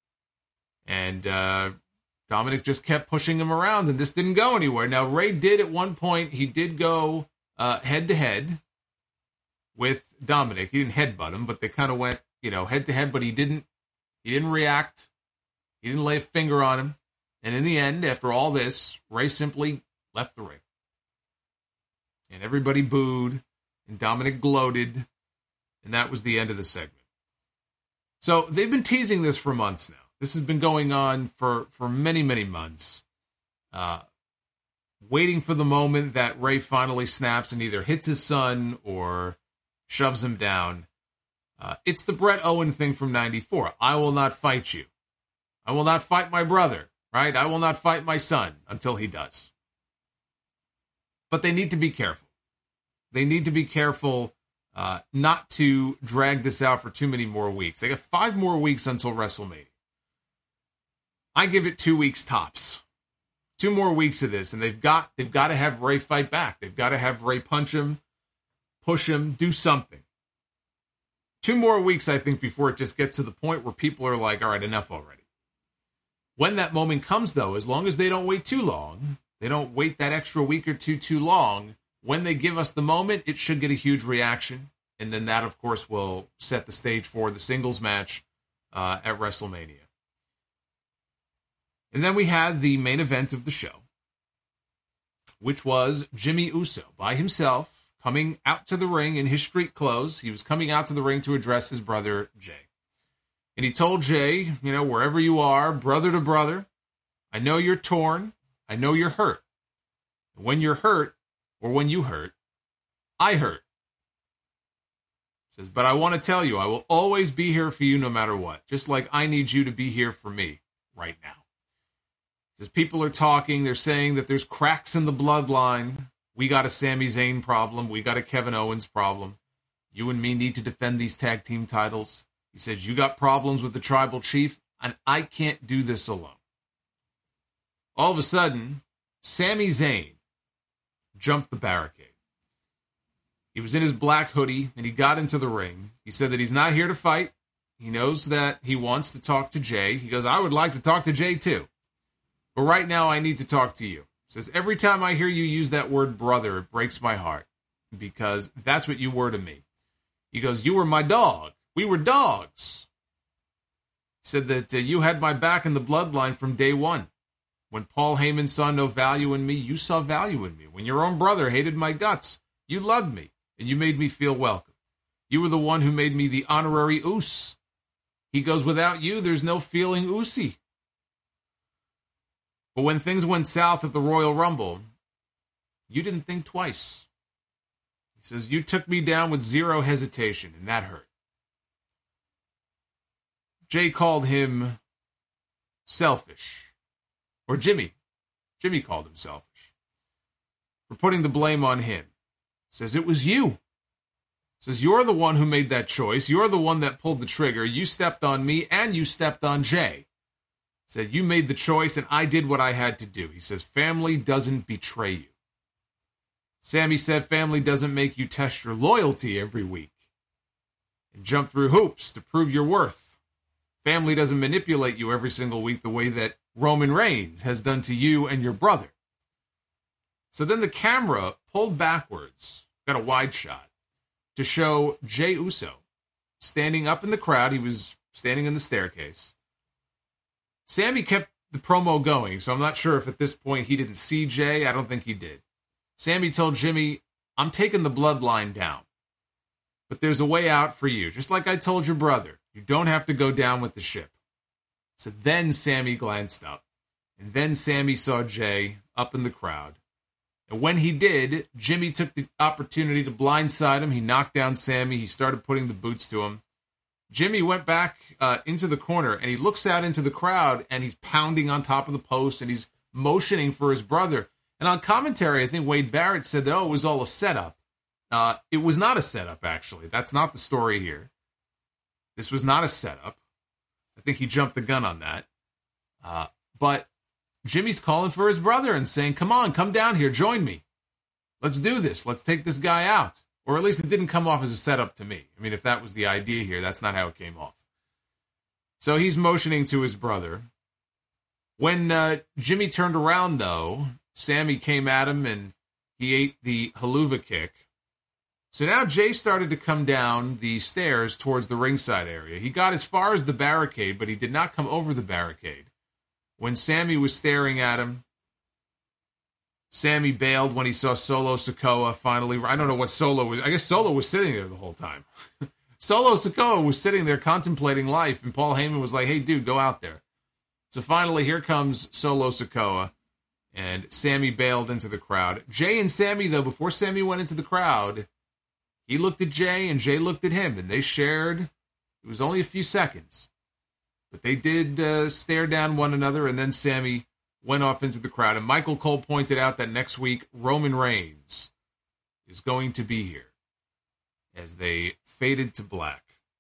And Dominic just kept pushing him around, and this didn't go anywhere. Now, Rey did at one point, he did go head-to-head with Dominic. He didn't headbutt him, but they kind of went, head-to-head, but he didn't react. He didn't lay a finger on him. And in the end, after all this, Rey simply left the ring. And everybody booed, and Dominic gloated, and that was the end of the segment. So they've been teasing this for months now. This has been going on for many, many months. Waiting for the moment that Rey finally snaps and either hits his son or shoves him down. It's the Bret Owen thing from 94. I will not fight you. I will not fight my brother, right? I will not fight my son until he does. But they need to be careful. They need to be careful not to drag this out for too many more weeks. They got 5 more weeks until WrestleMania. I give it 2 weeks tops. 2 more weeks of this, and they've got to have Ray fight back. They've got to have Ray punch him, push him, do something. 2 more weeks, I think, before it just gets to the point where people are like, all right, enough already. When that moment comes, though, as long as they don't wait too long, they don't wait that extra week or two too long, when they give us the moment, it should get a huge reaction. And then that, of course, will set the stage for the singles match at WrestleMania. And then we had the main event of the show, which was Jimmy Uso by himself coming out to the ring in his street clothes. He was coming out to the ring to address his brother, Jay. And he told Jay, wherever you are, brother to brother, I know you're torn. I know you're hurt. And when you're hurt, or when you hurt, I hurt. He says, but I want to tell you, I will always be here for you no matter what, just like I need you to be here for me right now. As people are talking, they're saying that there's cracks in the bloodline. We got a Sami Zayn problem. We got a Kevin Owens problem. You and me need to defend these tag team titles. He says, you got problems with the tribal chief, and I can't do this alone. All of a sudden, Sami Zayn jumped the barricade. He was in his black hoodie, and he got into the ring. He said that he's not here to fight. He knows that he wants to talk to Jay. He goes, I would like to talk to Jay too. But right now, I need to talk to you. He says, every time I hear you use that word brother, it breaks my heart because that's what you were to me. He goes, you were my dog. We were dogs. He said that you had my back in the bloodline from day one. When Paul Heyman saw no value in me, you saw value in me. When your own brother hated my guts, you loved me, and you made me feel welcome. You were the one who made me the honorary Oos. He goes, without you, there's no feeling Oosy. But when things went south at the Royal Rumble, you didn't think twice. He says, you took me down with zero hesitation, and that hurt. Jay called him selfish. Or Jimmy. Jimmy called him selfish. For putting the blame on him. Says, it was you. Says, you're the one who made that choice. You're the one that pulled the trigger. You stepped on me, and you stepped on Jay. Said, you made the choice, and I did what I had to do. He says, family doesn't betray you. Sami said, family doesn't make you test your loyalty every week and jump through hoops to prove your worth. Family doesn't manipulate you every single week the way that Roman Reigns has done to you and your brother. So then the camera pulled backwards, got a wide shot, to show Jey Uso standing up in the crowd. He was standing in the staircase. Sami kept the promo going, so I'm not sure if at this point he didn't see Jay. I don't think he did. Sami told Jimmy, I'm taking the bloodline down, but there's a way out for you. Just like I told your brother, you don't have to go down with the ship. So then Sami glanced up, and then Sami saw Jay up in the crowd. And when he did, Jimmy took the opportunity to blindside him. He knocked down Sami. He started putting the boots to him. Jimmy went back into the corner, and he looks out into the crowd, and he's pounding on top of the post, and he's motioning for his brother. And on commentary, I think Wade Barrett said that, it was all a setup. It was not a setup, actually. That's not the story here. This was not a setup. I think he jumped the gun on that. But Jimmy's calling for his brother and saying, come on, come down here, join me. Let's do this. Let's take this guy out. Or at least it didn't come off as a setup to me. I mean, if that was the idea here, that's not how it came off. So he's motioning to his brother. When Jimmy turned around, though, Sami came at him and he ate the haluva kick. So now Jay started to come down the stairs towards the ringside area. He got as far as the barricade, but he did not come over the barricade. When Sami was staring at him, Sami bailed when he saw Solo Sikoa finally. I don't know what Solo was. I guess Solo was sitting there the whole time. Solo Sikoa was sitting there contemplating life, and Paul Heyman was like, hey, dude, go out there. So finally, here comes Solo Sikoa, and Sami bailed into the crowd. Jay and Sami, though, before Sami went into the crowd, he looked at Jay, and Jay looked at him, and they shared. It was only a few seconds. But they did stare down one another, and then Sami went off into the crowd. And Michael Cole pointed out that next week, Roman Reigns is going to be here. as they faded to black.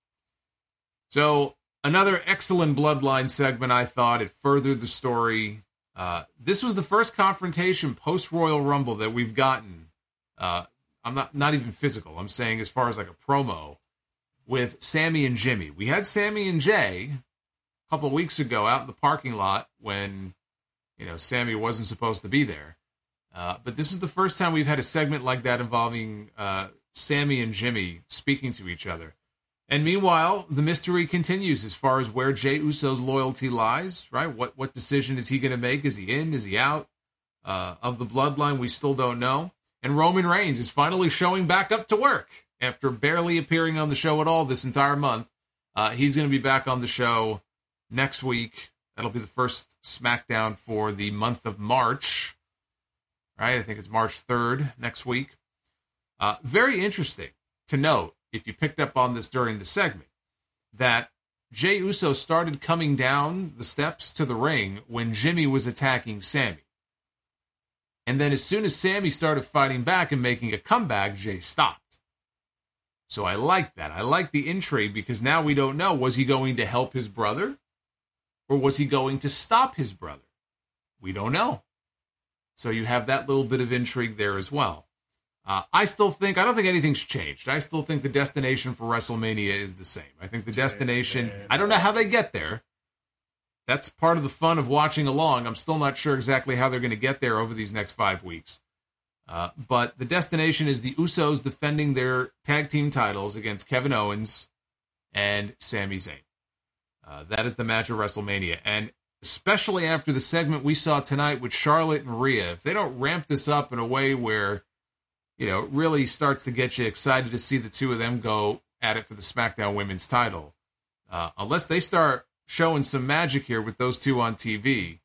So, another excellent Bloodline segment, I thought. It furthered the story. This was the first confrontation post-Royal Rumble that we've gotten. I'm not even physical. I'm saying as far as like a promo with Sammy and Jimmy. We had Sammy and Jay a couple of weeks ago out in the parking lot when, Sammy wasn't supposed to be there. But this is the first time we've had a segment like that involving Sammy and Jimmy speaking to each other. And meanwhile, the mystery continues as far as where Jey Uso's loyalty lies, right? What decision is he going to make? Is he in? Is he out? Of the Bloodline, we still don't know. And Roman Reigns is finally showing back up to work after barely appearing on the show at all this entire month. He's going to be back on the show next week. That'll be the first SmackDown for the month of March, right? I think it's March 3rd next week. Very interesting to note, if you picked up on this during the segment, that Jey Uso started coming down the steps to the ring when Jimmy was attacking Sammy. And then as soon as Sammy started fighting back and making a comeback, Jey stopped. So I like that. I like the intrigue because now we don't know, was he going to help his brother? Or was he going to stop his brother? We don't know. So you have that little bit of intrigue there as well. I don't think anything's changed. I still think the destination for WrestleMania is the same. I think the destination, I don't know how they get there. That's part of the fun of watching along. I'm still not sure exactly how they're going to get there over these next 5 weeks. But the destination is the Usos defending their tag team titles against Kevin Owens and Sami Zayn. That is the match of WrestleMania. And especially after the segment we saw tonight with Charlotte and Rhea, if they don't ramp this up in a way where, it really starts to get you excited to see the two of them go at it for the SmackDown Women's title, unless they start showing some magic here with those two on TV,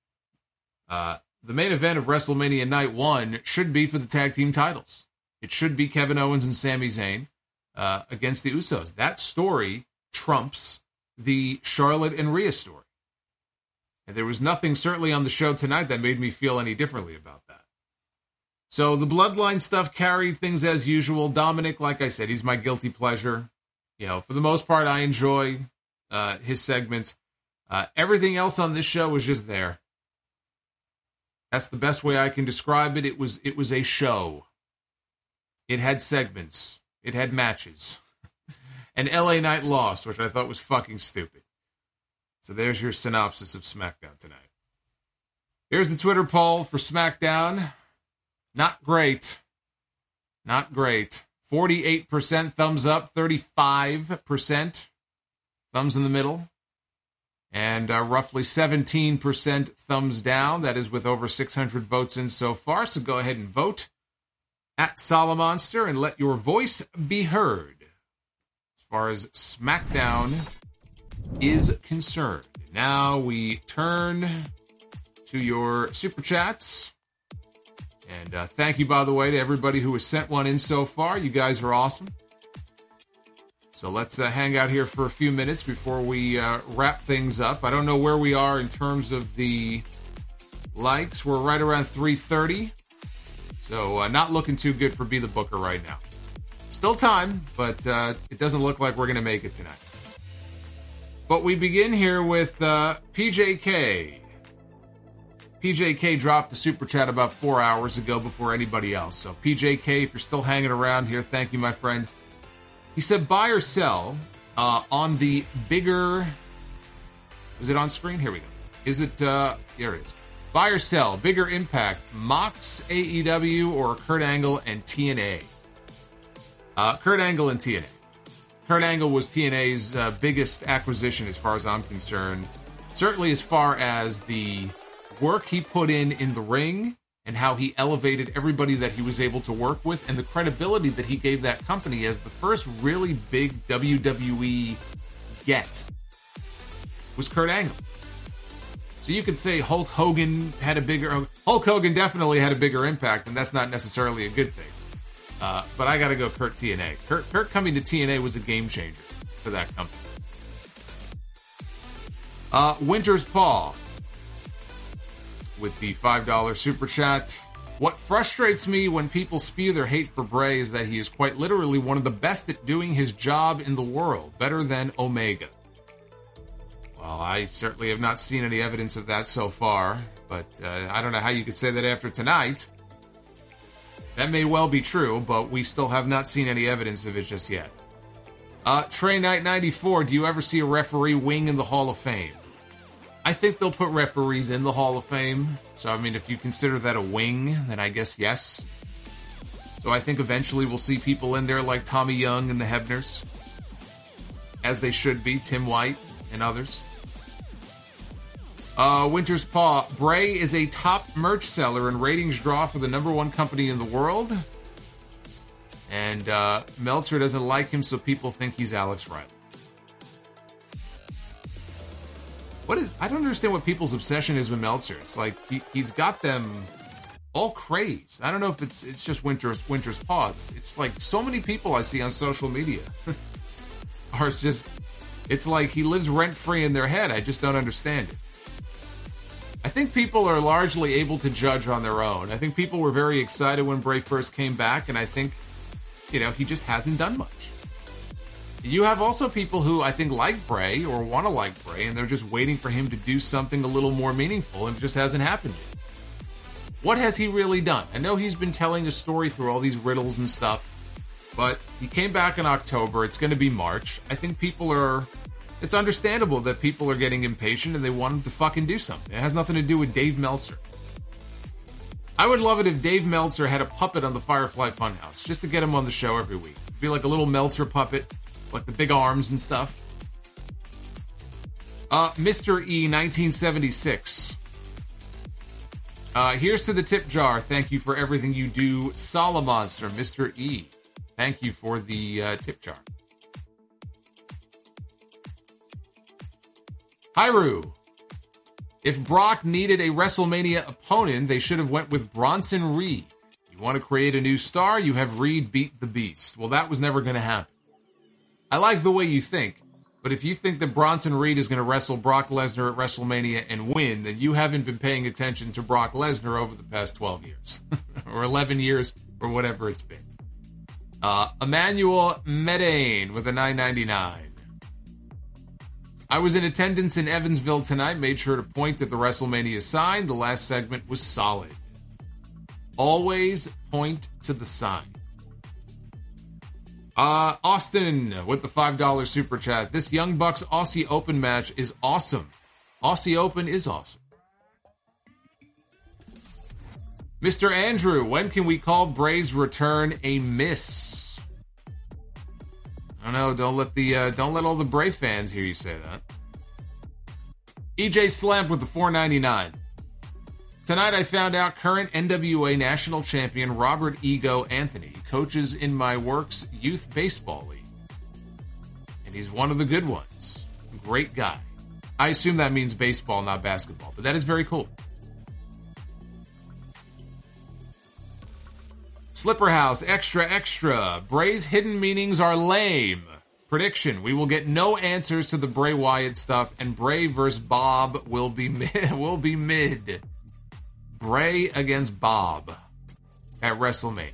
the main event of WrestleMania Night 1 should be for the tag team titles. It should be Kevin Owens and Sami Zayn against the Usos. That story trumps the Charlotte and Rhea story. And there was nothing certainly on the show tonight that made me feel any differently about that. So the Bloodline stuff carried things as usual. Dominic, like I said, he's my guilty pleasure. For the most part, I enjoy his segments. Everything else on this show was just there. That's the best way I can describe it. It was a show. It had segments. It had matches. And LA Knight lost, which I thought was fucking stupid. So there's your synopsis of SmackDown tonight. Here's the Twitter poll for SmackDown. Not great. Not great. 48% thumbs up, 35% thumbs in the middle, and roughly 17% thumbs down. That is with over 600 votes in so far. So go ahead and vote at Solomonster and let your voice be heard as far as SmackDown is concerned. Now we turn to your Super Chats. And thank you, by the way, to everybody who has sent one in so far. You guys are awesome. So let's hang out here for a few minutes before we wrap things up. I don't know where we are in terms of the likes. We're right around 330. So not looking too good for Be the Booker right now. Still time, but it doesn't look like we're going to make it tonight. But we begin here with PJK. PJK dropped the Super Chat about 4 hours ago before anybody else. So PJK, if you're still hanging around here, thank you, my friend. He said buy or sell on the bigger... Was it on screen? Here we go. Is it... Here it is. Buy or sell, bigger impact, Mox, AEW, or Kurt Angle and TNA? Kurt Angle and TNA. Kurt Angle was TNA's biggest acquisition as far as I'm concerned. Certainly as far as the work he put in the ring and how he elevated everybody that he was able to work with and the credibility that he gave that company as the first really big WWE get was Kurt Angle. So you could say Hulk Hogan definitely had a bigger impact, and that's not necessarily a good thing. But I got to go Kurt TNA. Kurt coming to TNA was a game changer for that company. Winter's Paw with the $5 super chat. What frustrates me when people spew their hate for Bray is that he is quite literally one of the best at doing his job in the world, better than Omega. Well, I certainly have not seen any evidence of that so far, but I don't know how you could say that after tonight. That may well be true, but we still have not seen any evidence of it just yet. Trey Knight 94, do you ever see a referee wing in the Hall of Fame? I think they'll put referees in the Hall of Fame. So, I mean, if you consider that a wing, then I guess yes. So I think eventually we'll see people in there like Tommy Young and the Hebners. As they should be, Tim White and others. Winter's Paw, Bray is a top merch seller and ratings draw for the #1 company in the world. And Meltzer doesn't like him, so people think he's Alex Riley. I don't understand what people's obsession is with Meltzer. It's like he's got them all crazed. I don't know if it's just Winter's Paw. It's like so many people I see on social media are just, it's like he lives rent-free in their head. I just don't understand it. I think people are largely able to judge on their own. I think people were very excited when Bray first came back, and I think, he just hasn't done much. You have also people who I think like Bray or want to like Bray, and they're just waiting for him to do something a little more meaningful, and it just hasn't happened yet. What has he really done? I know he's been telling a story through all these riddles and stuff, but he came back in October. It's going to be March. I think it's understandable that people are getting impatient and they want him to fucking do something. It has nothing to do with Dave Meltzer. I would love it if Dave Meltzer had a puppet on the Firefly Funhouse, just to get him on the show every week. It'd be like a little Meltzer puppet, like the big arms and stuff. Mr. E, 1976. Here's to the tip jar. Thank you for everything you do, Solomonster, Mr. E. Thank you for the tip jar. Hyru. If Brock needed a WrestleMania opponent, they should have went with Bronson Reed. You want to create a new star, you have Reed beat the Beast. Well, that was never going to happen. I like the way you think, but if you think that Bronson Reed is going to wrestle Brock Lesnar at WrestleMania and win, then you haven't been paying attention to Brock Lesnar over the past 12 years. or 11 years, or whatever it's been. Emmanuel Medane with a $9.99. I was in attendance in Evansville tonight, made sure to point at the WrestleMania sign. The last segment was solid. Always point to the sign. Austin with the $5 super chat. This Young Bucks Aussie Open match is awesome. Aussie Open is awesome. Mr. Andrew, when can we call Bray's return a miss? I don't know. Don't let all the Bray fans hear you say that. EJ Slamp with the $4.99. Tonight I found out current NWA National Champion Robert Ego Anthony coaches in my work's youth baseball league. And he's one of the good ones. Great guy. I assume that means baseball, not basketball, but that is very cool. Slipperhouse, extra, extra. Bray's hidden meanings are lame. Prediction, we will get no answers to the Bray Wyatt stuff, and Bray versus Bob will be mid. Bray against Bob at WrestleMania.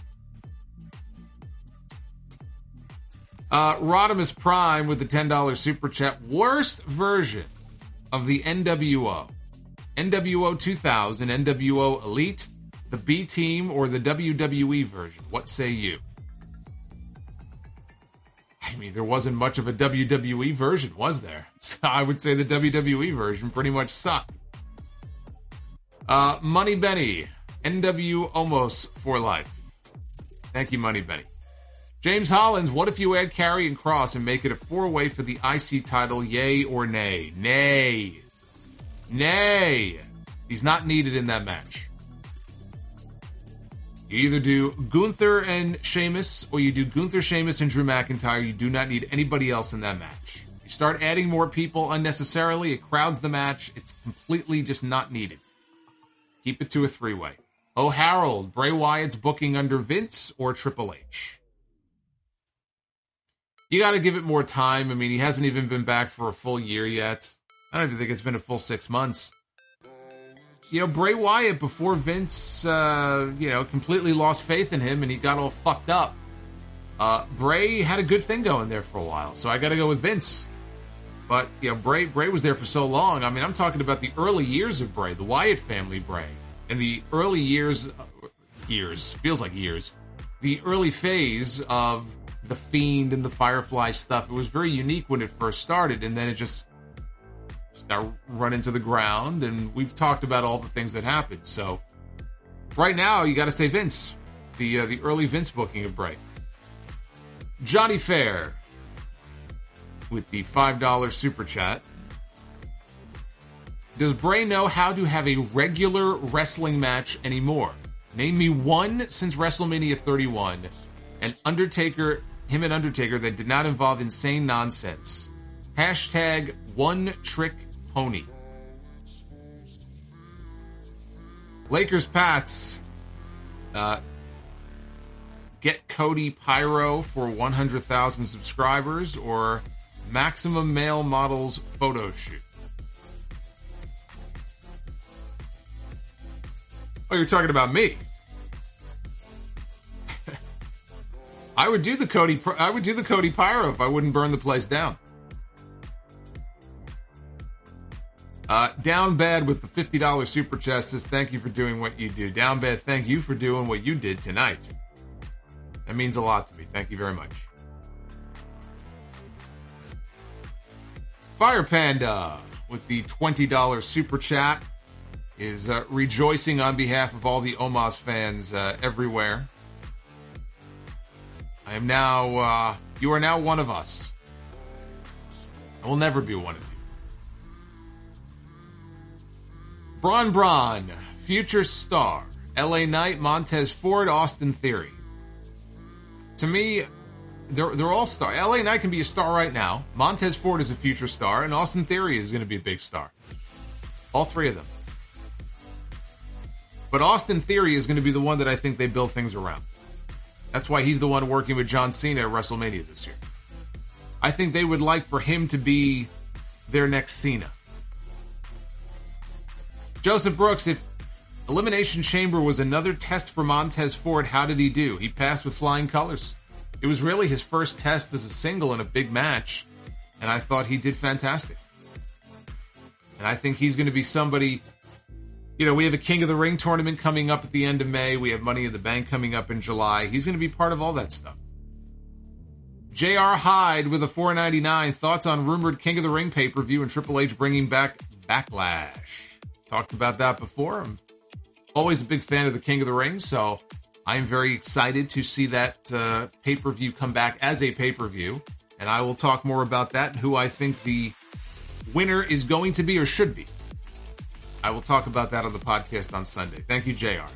Rodimus Prime with the $10 super chat. Worst version of the NWO. NWO 2000, NWO Elite, the B Team, or the WWE version? What say you? I mean, there wasn't much of a WWE version, was there? So I would say the WWE version pretty much sucked. Money Benny, NW Omos for life. Thank you, Money Benny. James Hollins, what if you add Karrion Kross and make it a 4-way for the IC title, yay or nay? Nay. Nay. He's not needed in that match. You either do Gunther and Sheamus, or you do Gunther, Sheamus, and Drew McIntyre. You do not need anybody else in that match. You start adding more people unnecessarily, it crowds the match. It's completely just not needed. Keep it to a 3-way. Oh, Harold, Bray Wyatt's booking under Vince or Triple H? You got to give it more time. I mean, he hasn't even been back for a full year yet. I don't even think it's been a full 6 months. Bray Wyatt, before Vince, completely lost faith in him and he got all fucked up, Bray had a good thing going there for a while. So I got to go with Vince. But, Bray was there for so long. I mean, I'm talking about the early years of Bray, the Wyatt family Bray. And the early years, feels like years, the early phase of the Fiend and the Firefly stuff. It was very unique when it first started, and then it just run into the ground, and we've talked about all the things that happened. So right now, you got to say Vince, the early Vince booking of Bray. Johnny Fair with the $5 super chat. Does Bray know how to have a regular wrestling match anymore? Name me one since WrestleMania 31, and him and Undertaker that did not involve insane nonsense. Hashtag one trick pony. Lakers Pats. Get Cody Pyro for 100,000 subscribers, or Maximum Male Models photo shoot. Oh, you're talking about me. I would do the Cody Pyro if I wouldn't burn the place down. Down Bad with the $50 super chat says, thank you for doing what you do. Down Bad, thank you for doing what you did tonight. That means a lot to me. Thank you very much. Fire Panda with the $20 super chat is rejoicing on behalf of all the Omos fans everywhere. You are now one of us. I will never be one of you. Braun, future star, LA Knight, Montez Ford, Austin Theory. To me, they're all stars. LA Knight can be a star right now. Montez Ford is a future star, and Austin Theory is going to be a big star. All three of them. But Austin Theory is going to be the one that I think they build things around. That's why he's the one working with John Cena at WrestleMania this year. I think they would like for him to be their next Cena. Joseph Brooks, if Elimination Chamber was another test for Montez Ford, how did he do? He passed with flying colors. It was really his first test as a single in a big match, and I thought he did fantastic. And I think he's going to be somebody... we have a King of the Ring tournament coming up at the end of May. We have Money in the Bank coming up in July. He's going to be part of all that stuff. J.R. Hyde with a $4.99. Thoughts on rumored King of the Ring pay-per-view and Triple H bringing back Backlash. Talked about that before. I'm always a big fan of the King of the Ring, so I'm very excited to see that pay-per-view come back as a pay-per-view. And I will talk more about that and who I think the winner is going to be or should be. I will talk about that on the podcast on Sunday. Thank you, JR.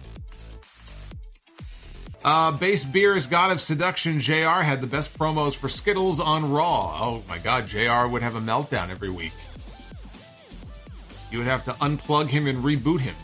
Base Beers, God of Seduction, JR had the best promos for Skittles on Raw. Oh my God, JR would have a meltdown every week. You would have to unplug him and reboot him.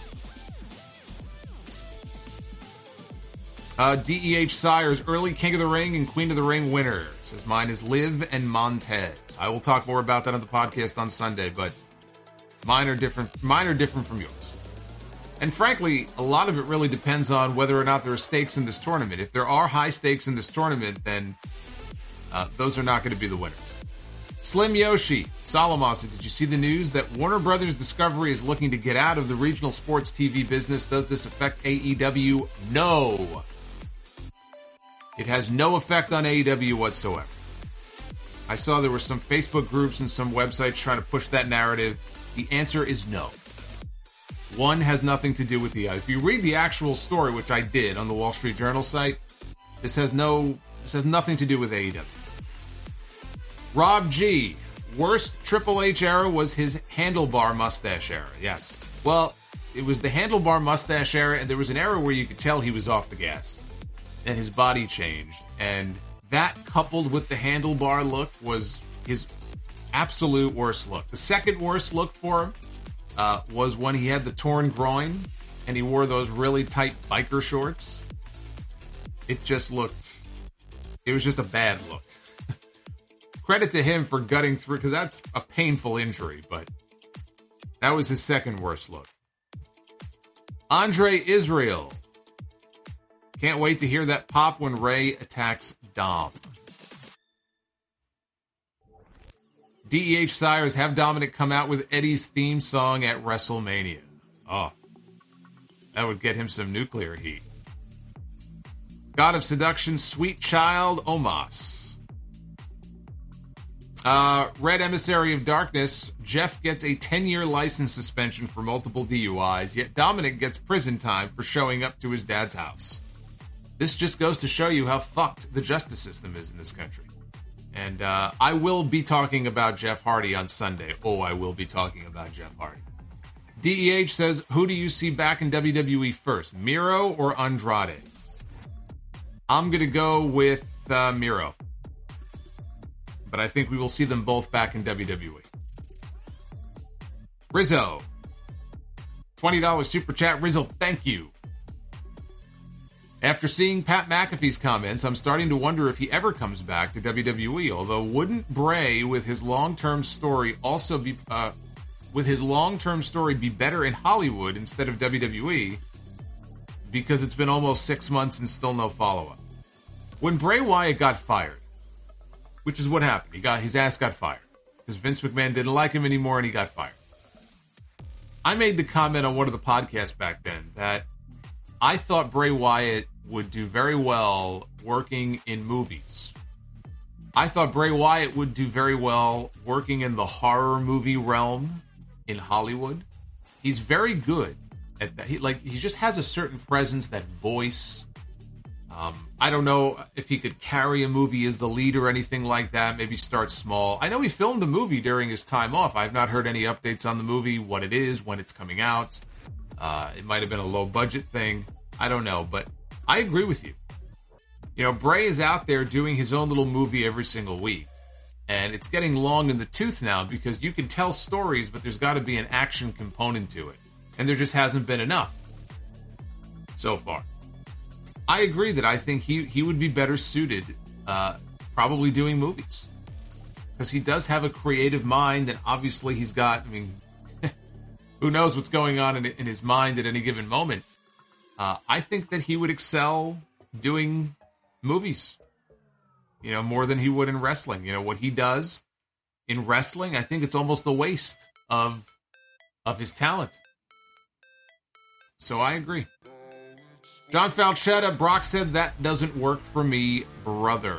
DEH Sires, early King of the Ring and Queen of the Ring winner. Says mine is Liv and Montez. I will talk more about that on the podcast on Sunday, but mine are different from yours. And frankly, a lot of it really depends on whether or not there are stakes in this tournament. If there are high stakes in this tournament, then those are not going to be the winners. Slim Yoshi, Solomasa, did you see the news that Warner Brothers Discovery is looking to get out of the regional sports TV business? Does this affect AEW? No. It has no effect on AEW whatsoever. I saw there were some Facebook groups and some websites trying to push that narrative. The answer is no. One has nothing to do with the other. If you read the actual story, which I did on the Wall Street Journal site, this has nothing to do with AEW. Rob G. Worst Triple H era was his handlebar mustache era. Yes. Well, it was the handlebar mustache era, and there was an era where you could tell he was off the gas. Then his body changed, and that coupled with the handlebar look was his absolute worst look. The second worst look for him was when he had the torn groin and he wore those really tight biker shorts. It was just a bad look. Credit to him for gutting through, because that's a painful injury, but that was his second worst look. Andre Israel. Can't wait to hear that pop when Ray attacks Dom. DEH Sires, have Dominic come out with Eddie's theme song at WrestleMania. Oh, that would get him some nuclear heat. God of Seduction, Sweet Child, Omos. Red Emissary of Darkness, Jeff gets a 10-year license suspension for multiple DUIs, yet Dominic gets prison time for showing up to his dad's house. This just goes to show you how fucked the justice system is in this country. And I will be talking about Jeff Hardy on Sunday. Oh, I will be talking about Jeff Hardy. DEH says, who do you see back in WWE first, Miro or Andrade? I'm going to go with Miro. But I think we will see them both back in WWE. Rizzo. $20 super chat. Rizzo, thank you. After seeing Pat McAfee's comments, I'm starting to wonder if he ever comes back to WWE. Although, wouldn't Bray, with his long-term story, be better in Hollywood instead of WWE? Because it's been almost 6 months and still no follow-up. When Bray Wyatt got fired, which is what happened, his ass got fired because Vince McMahon didn't like him anymore and he got fired. I made the comment on one of the podcasts back then that I thought Bray Wyatt would do very well working in movies. I thought Bray Wyatt would do very well working in the horror movie realm in Hollywood. He's very good at that. He just has a certain presence, that voice. I don't know if he could carry a movie as the lead or anything like that. Maybe start small. I know he filmed a movie during his time off. I've not heard any updates on the movie, what it is, when it's coming out. It might have been a low-budget thing. I don't know, but I agree with you. You know, Bray is out there doing his own little movie every single week. And it's getting long in the tooth now because you can tell stories, but there's got to be an action component to it. And there just hasn't been enough so far. I agree that I think he would be better suited probably doing movies. Because he does have a creative mind that obviously he's got, who knows what's going on in his mind at any given moment. I think that he would excel doing movies, more than he would in wrestling. What he does in wrestling, I think it's almost a waste of his talent. So I agree. John Falchetta, Brock said that doesn't work for me, brother.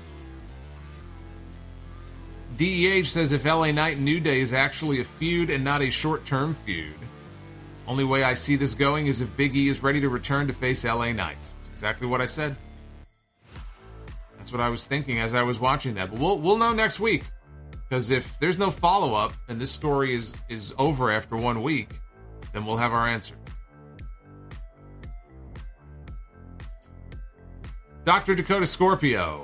DEH says if LA Knight and New Day is actually a feud and not a short-term feud, only way I see this going is if Big E is ready to return to face LA Knight. That's exactly what I said. That's what I was thinking as I was watching that. But we'll know next week. Because if there's no follow-up and this story is over after 1 week, then we'll have our answer. Dr. Dakota Scorpio.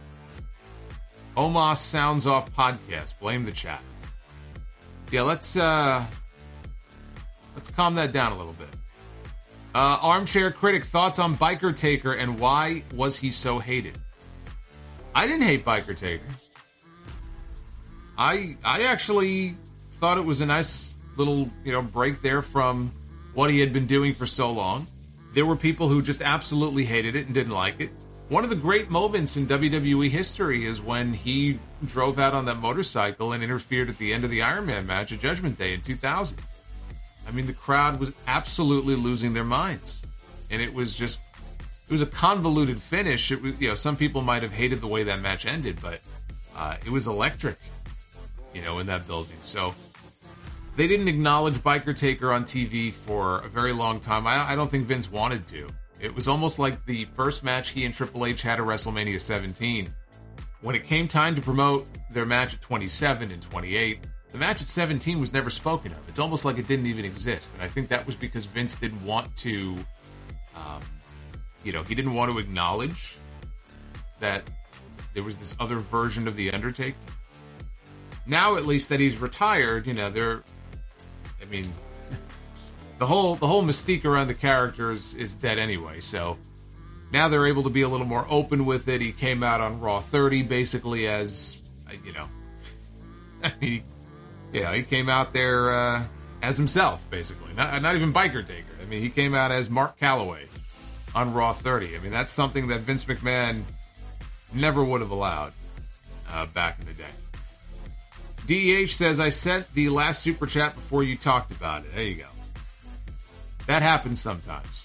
Omos Sounds Off podcast. Blame the chat. Yeah, let's calm that down a little bit. Armchair Critic, thoughts on Biker Taker and why was he so hated? I didn't hate Biker Taker. I actually thought it was a nice little, break there from what he had been doing for so long. There were people who just absolutely hated it and didn't like it. One of the great moments in WWE history is when he drove out on that motorcycle and interfered at the end of the Iron Man match at Judgment Day in 2000. The crowd was absolutely losing their minds. And it was a convoluted finish. It was, some people might have hated the way that match ended, but it was electric, in that building. So they didn't acknowledge Biker Taker on TV for a very long time. I don't think Vince wanted to. It was almost like the first match he and Triple H had at WrestleMania 17. When it came time to promote their match at 27 and 28, the match at 17 was never spoken of. It's almost like it didn't even exist. And I think that was because Vince didn't want to, he didn't want to acknowledge that there was this other version of The Undertaker. Now, at least that he's retired, the whole mystique around the character is dead anyway, so now they're able to be a little more open with it. He came out on Raw 30 basically as, he came out there as himself, basically. Not even Biker Taker. I mean, he came out as Mark Calloway on Raw 30. I mean, that's something that Vince McMahon never would have allowed back in the day. DEH says, I sent the last super chat before you talked about it. There you go. That happens sometimes.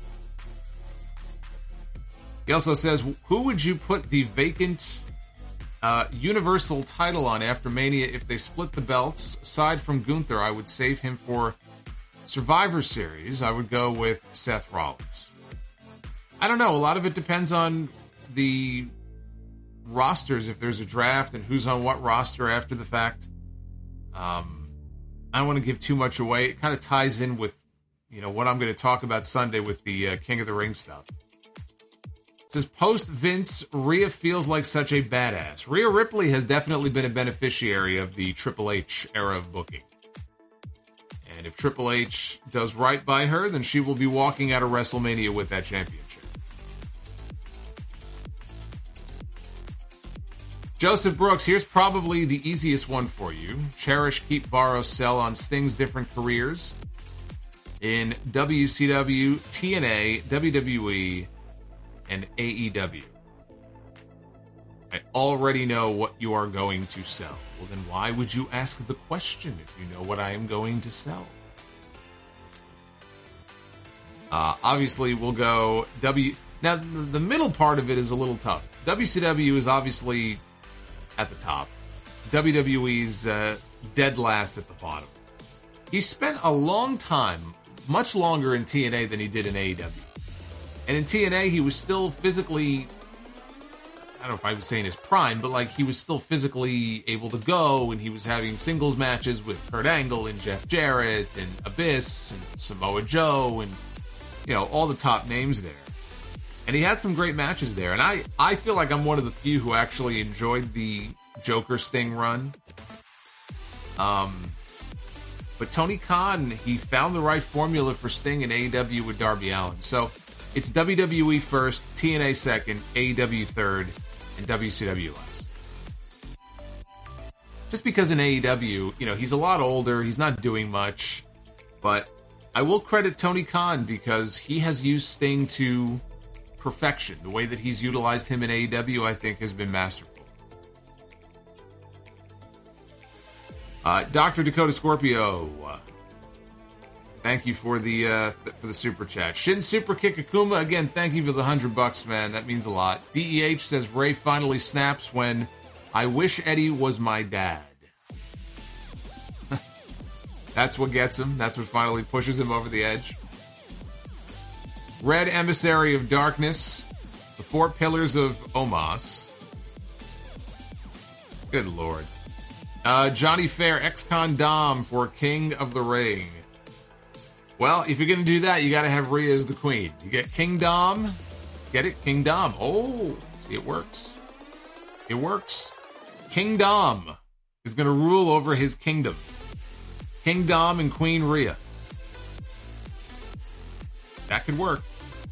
He also says, who would you put the vacant Universal title on after Mania if they split the belts? Aside from Gunther, I would save him for Survivor Series. I would go with Seth Rollins. I don't know. A lot of it depends on the rosters, if there's a draft and who's on what roster after the fact. I don't want to give too much away. It kind of ties in with, what I'm going to talk about Sunday with the King of the Ring stuff. It says, post Vince, Rhea feels like such a badass. Rhea Ripley has definitely been a beneficiary of the Triple H era of booking. And if Triple H does right by her, then she will be walking out of WrestleMania with that championship. Joseph Brooks, here's probably the easiest one for you. Cherish, keep, borrow, sell on Sting's different careers in WCW, TNA, WWE, and AEW. I already know what you are going to sell. Well, then why would you ask the question if you know what I am going to sell? Obviously, we'll go Now, the middle part of it is a little tough. WCW is obviously at the top. WWE's dead last at the bottom. He spent a long time, much longer in TNA than he did in AEW. And in TNA, he was still physically, I don't know if I was saying his prime, but he was still physically able to go, and he was having singles matches with Kurt Angle and Jeff Jarrett and Abyss and Samoa Joe and, all the top names there. And he had some great matches there. And I feel like I'm one of the few who actually enjoyed the Joker Sting run. But Tony Khan, he found the right formula for Sting in AEW with Darby Allin. So it's WWE first, TNA second, AEW third, and WCW last. Just because in AEW, he's a lot older, he's not doing much. But I will credit Tony Khan because he has used Sting to perfection. The way that he's utilized him in AEW, I think, has been masterful. Dr. Dakota Scorpio, thank you for the super chat. Shin Super Kick Akuma, again, thank you for the $100, man. That means a lot. DEH says Ray finally snaps when I wish Eddie was my dad. That's what gets him. That's what finally pushes him over the edge. Red Emissary of Darkness, the Four Pillars of Omos. Good Lord. Johnny Fair, ex-con Dom for King of the Ring. Well, if you're going to do that, you got to have Rhea as the queen. You get King Dom. Get it? King Dom. Oh, see, it works. It works. King Dom is going to rule over his kingdom. King Dom and Queen Rhea. That could work.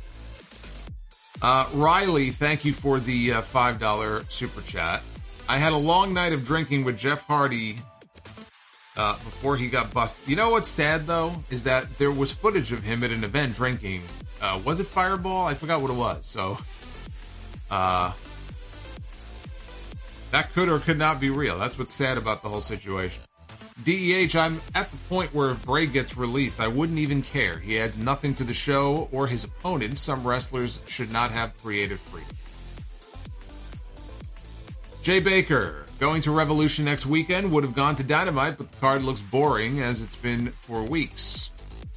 Riley, thank you for the $5 super chat. I had a long night of drinking with Jeff Hardy before he got busted. You know what's sad, though, is that there was footage of him at an event drinking. Was it Fireball? I forgot what it was. So, that could or could not be real. That's what's sad about the whole situation. DEH, I'm at the point where if Bray gets released, I wouldn't even care. He adds nothing to the show or his opponents. Some wrestlers should not have creative freedom. Jay Baker, going to Revolution next weekend, would have gone to Dynamite, but the card looks boring as it's been for weeks.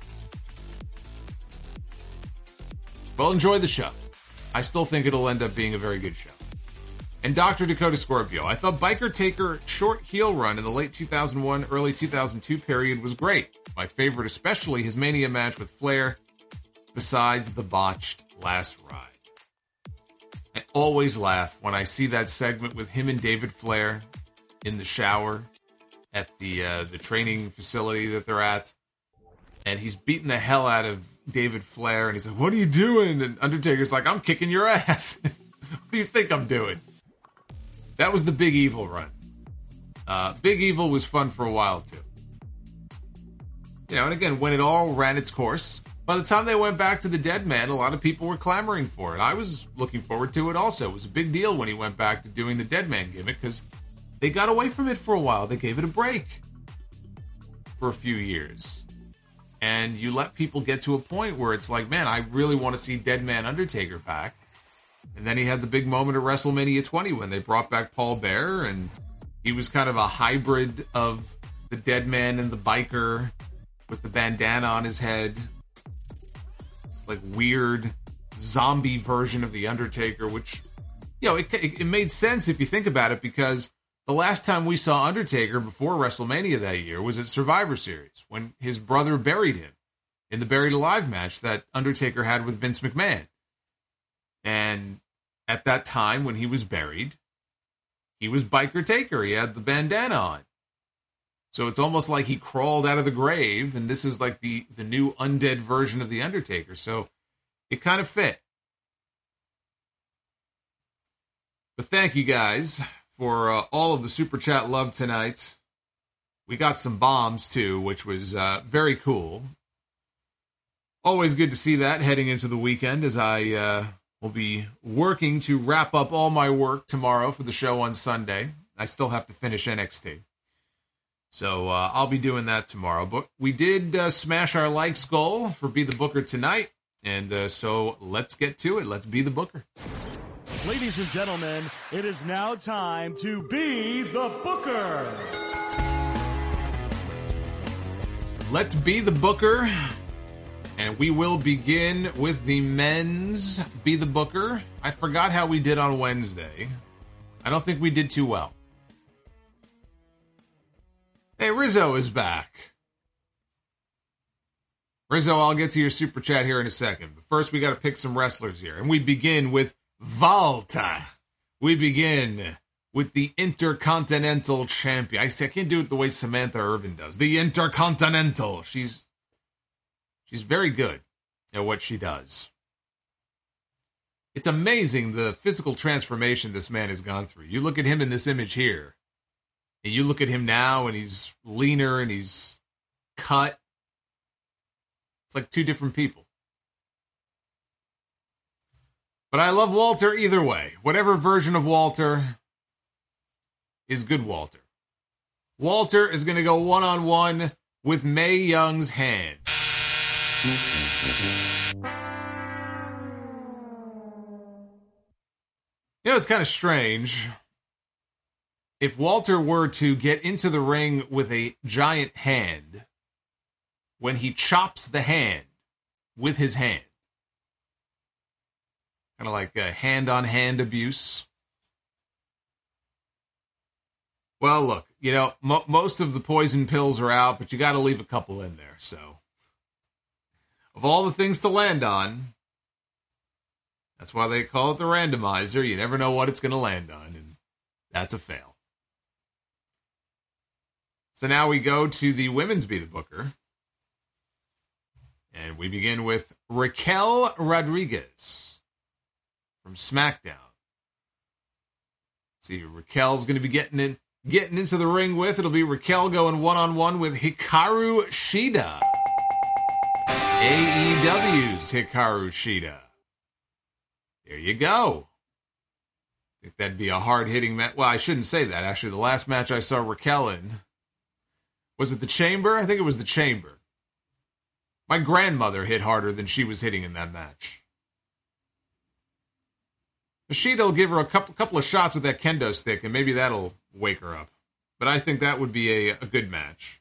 Well, enjoy the show. I still think it'll end up being a very good show. And Dr. Dakota Scorpio, I thought Biker Taker short heel run in the late 2001, early 2002 period was great. My favorite especially his Mania match with Flair, besides the botched last ride. I always laugh when I see that segment with him and David Flair in the shower at the training facility that they're at. And he's beating the hell out of David Flair, and he's like, "What are you doing?" And Undertaker's like, "I'm kicking your ass." What do you think I'm doing? That was the Big Evil run. Big Evil was fun for a while, too. And again, when it all ran its course, by the time they went back to the Dead Man, a lot of people were clamoring for it. I was looking forward to it also. It was a big deal when he went back to doing the Dead Man gimmick because they got away from it for a while. They gave it a break for a few years. And you let people get to a point where it's like, man, I really want to see Dead Man Undertaker back. And then he had the big moment at WrestleMania 20 when they brought back Paul Bearer, and he was kind of a hybrid of the Dead Man and the biker with the bandana on his head. It's like weird zombie version of the Undertaker, which, it made sense if you think about it, because the last time we saw Undertaker before WrestleMania that year was at Survivor Series when his brother buried him in the Buried Alive match that Undertaker had with Vince McMahon. And at that time when he was buried, he was Biker Taker. He had the bandana on. So it's almost like he crawled out of the grave, and this is like the new undead version of the Undertaker. So it kind of fit. But thank you guys for all of the Super Chat love tonight. We got some bombs, too, which was very cool. Always good to see that heading into the weekend, as I will be working to wrap up all my work tomorrow for the show on Sunday. I still have to finish NXT. So I'll be doing that tomorrow. But we did smash our likes goal for Be the Booker tonight. And so let's get to it. Let's be the Booker.
Ladies and gentlemen, it is now time to be the Booker.
Let's be the Booker. And we will begin with the men's Be the Booker. I forgot how we did on Wednesday. I don't think we did too well. Hey, Rizzo is back. Rizzo, I'll get to your super chat here in a second. But first, we got to pick some wrestlers here. And we begin with Volta. We begin with the Intercontinental Champion. I can't do it the way Samantha Irvin does. The Intercontinental. She's very good at what she does. It's amazing the physical transformation this man has gone through. You look at him in this image here, and you look at him now, and he's leaner, and he's cut. It's like two different people. But I love Walter either way. Whatever version of Walter is good Walter. Walter is going to go one-on-one with Mae Young's hand. It's kind of strange. If Walter were to get into the ring with a giant hand, when he chops the hand with his hand, kind of like a hand-on-hand abuse. Well, look, most of the poison pills are out, but you got to leave a couple in there, so. Of all the things to land on, that's why they call it the randomizer. You never know what it's going to land on, and that's a fail. So now we go to the women's Be the Booker. And we begin with Raquel Rodriguez from SmackDown. See, Raquel's going to be getting into the ring with. It'll be Raquel going one-on-one with Hikaru Shida. AEW's Hikaru Shida. There you go. I think that'd be a hard-hitting match. Well, I shouldn't say that. Actually, the last match I saw Raquel in, was it the Chamber? I think it was the Chamber. My grandmother hit harder than she was hitting in that match. Shida will give her a couple of shots with that kendo stick, and maybe that'll wake her up. But I think that would be a good match.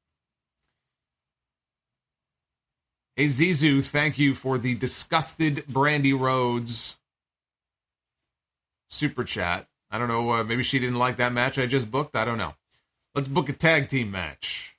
Hey, Zizu, thank you for the Disgusted Brandy Rhodes super chat. I don't know, maybe she didn't like that match I just booked. I don't know. Let's book a tag team match.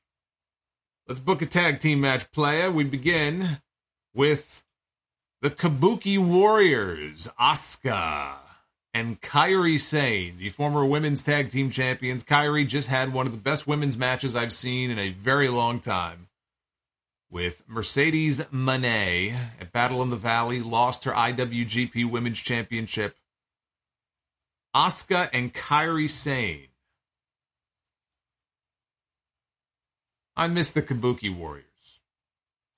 Playa. We begin with the Kabuki Warriors, Asuka and Kairi Sane, the former women's tag team champions. Kairi just had one of the best women's matches I've seen in a very long time with Mercedes Moné at Battle in the Valley, lost her IWGP Women's Championship. Asuka and Kairi Sane. I miss the Kabuki Warriors.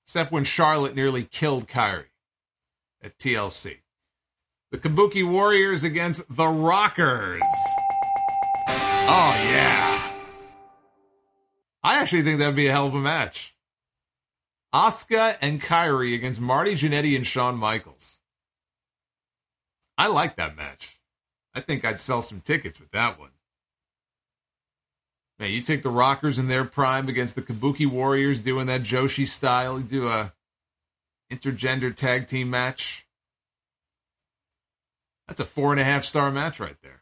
except when Charlotte nearly killed Kairi at TLC. The Kabuki Warriors against the Rockers. Oh, yeah. I actually think that'd be a hell of a match. Asuka and Kairi against Marty Jannetty and Shawn Michaels. I like that match. I think I'd sell some tickets with that one. Man, you take the Rockers in their prime against the Kabuki Warriors doing that Joshi style. You do a intergender tag team match. That's a 4.5-star match right there.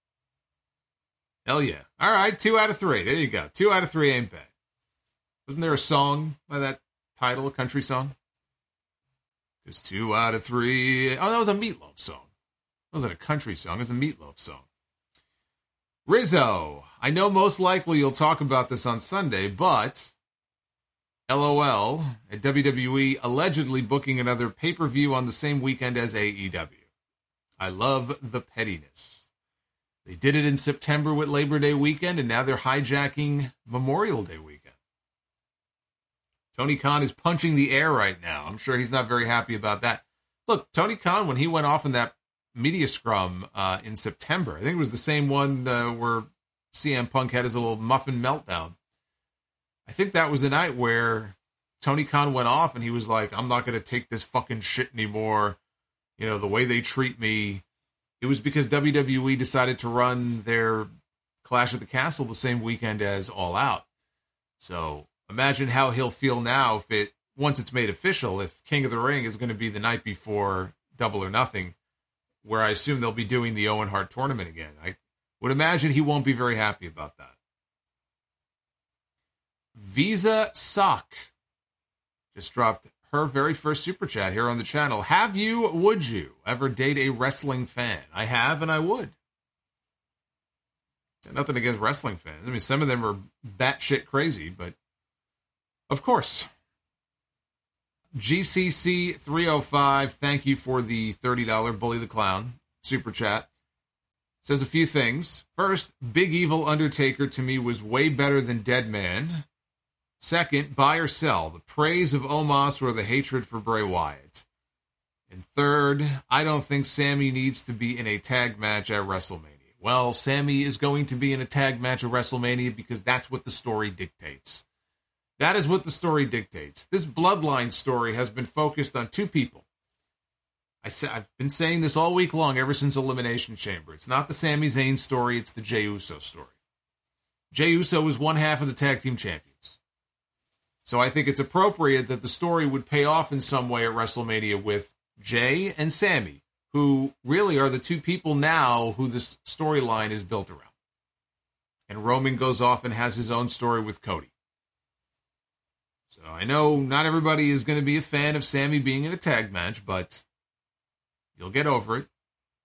Hell yeah. All right, 2 out of 3. There you go. 2 out of 3 ain't bad. Wasn't there a song by that title, a country song? Because 2 out of 3. Oh, that was a Meatloaf song. It wasn't a country song. It was a Meatloaf song. Rizzo. I know most likely you'll talk about this on Sunday, but LOL at WWE allegedly booking another pay-per-view on the same weekend as AEW. I love the pettiness. They did it in September with Labor Day weekend, and now they're hijacking Memorial Day weekend. Tony Khan is punching the air right now. I'm sure he's not very happy about that. Look, Tony Khan, when he went off in that media scrum in September, I think it was the same one where CM Punk had his little muffin meltdown. I think that was the night where Tony Khan went off and he was like, I'm not going to take this fucking shit anymore. You know, the way they treat me. It was because WWE decided to run their Clash at the Castle the same weekend as All Out. So imagine how he'll feel now if once it's made official, if King of the Ring is going to be the night before Double or Nothing, where I assume they'll be doing the Owen Hart tournament again. I would imagine he won't be very happy about that. Visa Sock just dropped her very first super chat here on the channel. Would you ever date a wrestling fan? I have, and I would. Got nothing against wrestling fans. I mean, some of them are batshit crazy, but of course. GCC 305, thank you for the $30 Bully the Clown super chat. Says a few things. First, Big Evil Undertaker to me was way better than Dead Man. Second, buy or sell, the praise of Omos or the hatred for Bray Wyatt. And third, I don't think Sammy needs to be in a tag match at WrestleMania. Well, Sammy is going to be in a tag match at WrestleMania because that's what the story dictates. That is what the story dictates. This Bloodline story has been focused on two people. I've been saying this all week long ever since Elimination Chamber. It's not the Sami Zayn story, it's the Jey Uso story. Jey Uso was one half of the tag team champions. So I think it's appropriate that the story would pay off in some way at WrestleMania with Jey and Sammy, who really are the two people now who this storyline is built around. And Roman goes off and has his own story with Cody. So I know not everybody is going to be a fan of Sammy being in a tag match, but you'll get over it.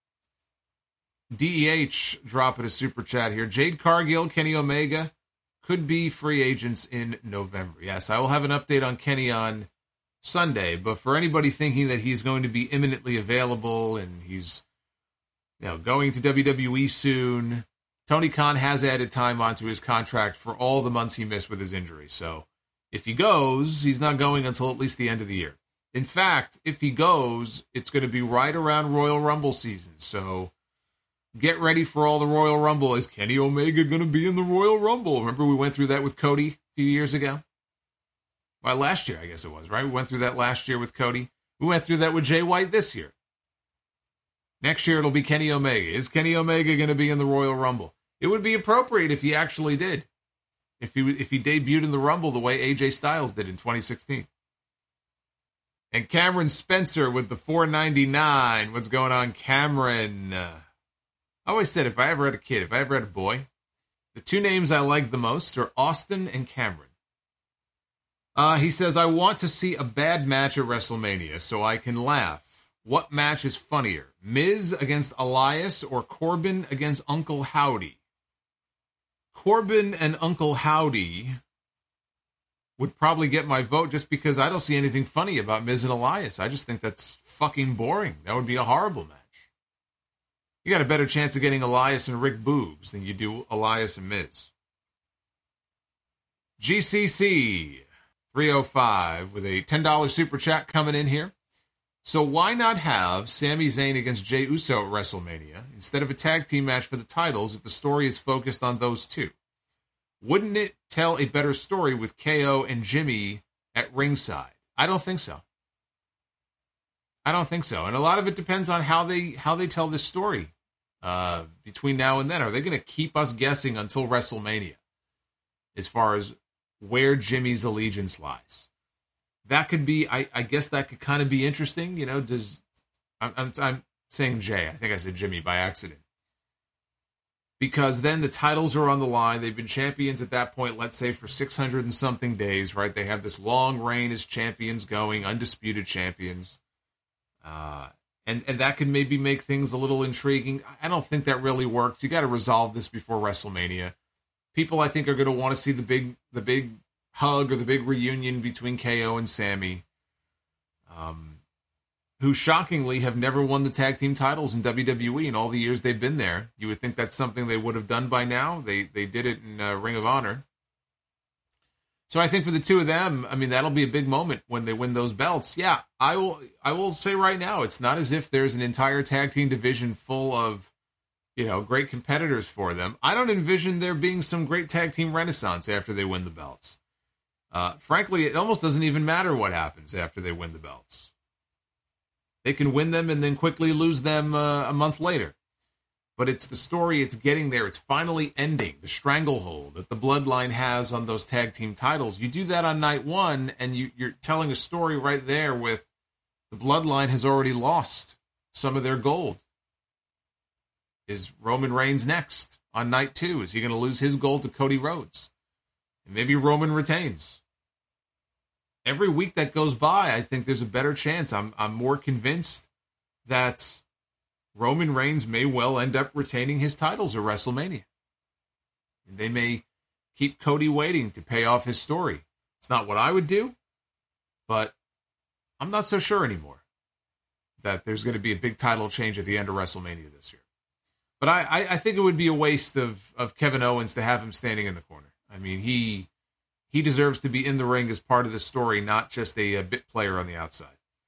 DEH dropping a super chat here. Jade Cargill, Kenny Omega could be free agents in November. Yes, I will have an update on Kenny on Sunday, but for anybody thinking that he's going to be imminently available and he's going to WWE soon, Tony Khan has added time onto his contract for all the months he missed with his injury. So if he goes, he's not going until at least the end of the year. In fact, if he goes, it's going to be right around Royal Rumble season. So get ready for all the Royal Rumble. Is Kenny Omega going to be in the Royal Rumble? Remember we went through that with Cody a few years ago? Well, last year, I guess it was, right? We went through that last year with Cody. We went through that with Jay White this year. Next year, it'll be Kenny Omega. Is Kenny Omega going to be in the Royal Rumble? It would be appropriate if he actually did. If he debuted in the Rumble the way AJ Styles did in 2016. And Cameron Spencer with the $4.99. What's going on, Cameron? I always said if I ever had a kid, if I ever had a boy, the two names I like the most are Austin and Cameron. He says, I want to see a bad match at WrestleMania so I can laugh. What match is funnier? Miz against Elias or Corbin against Uncle Howdy? Corbin and Uncle Howdy would probably get my vote just because I don't see anything funny about Miz and Elias. I just think that's fucking boring. That would be a horrible match. You got a better chance of getting Elias and Rick Boogs than you do Elias and Miz. GCC 305 with a $10 super chat coming in here. So why not have Sami Zayn against Jey Uso at WrestleMania instead of a tag team match for the titles if the story is focused on those two? Wouldn't it tell a better story with KO and Jimmy at ringside? I don't think so. I don't think so. And a lot of it depends on how they tell this story between now and then. Are they going to keep us guessing until WrestleMania as far as where Jimmy's allegiance lies? That could be, I guess that could kind of be interesting. You know, I'm saying Jay. I think I said Jimmy by accident. Because then the titles are on the line. They've been champions at that point, let's say, for 600 and something days, right? They have this long reign as champions going, undisputed champions. And that could maybe make things a little intriguing. I don't think that really works. You got to resolve this before WrestleMania. People, I think, are going to want to see the big hug or the big reunion between KO and Sami, who shockingly have never won the tag team titles in WWE in all the years they've been there. You would think that's something they would have done by now. They did it in Ring of Honor. So I think for the two of them, I mean, that'll be a big moment when they win those belts. Yeah, I will say right now, it's not as if there's an entire tag team division full of, you know, great competitors for them. I don't envision there being some great tag team renaissance after they win the belts. Frankly, it almost doesn't even matter what happens after they win the belts. They can win them and then quickly lose them a month later. But it's the story, it's getting there, it's finally ending, the stranglehold that the Bloodline has on those tag team titles. You do that on night one, and you're telling a story right there with the Bloodline has already lost some of their gold. Is Roman Reigns next on night two? Is he going to lose his gold to Cody Rhodes? And maybe Roman retains. Every week that goes by, I think there's a better chance. I'm more convinced that Roman Reigns may well end up retaining his titles at WrestleMania. And they may keep Cody waiting to pay off his story. It's not what I would do, but I'm not so sure anymore that there's going to be a big title change at the end of WrestleMania this year. But I think it would be a waste of Kevin Owens to have him standing in the corner. I mean, he deserves to be in the ring as part of the story, not just a bit player on the outside.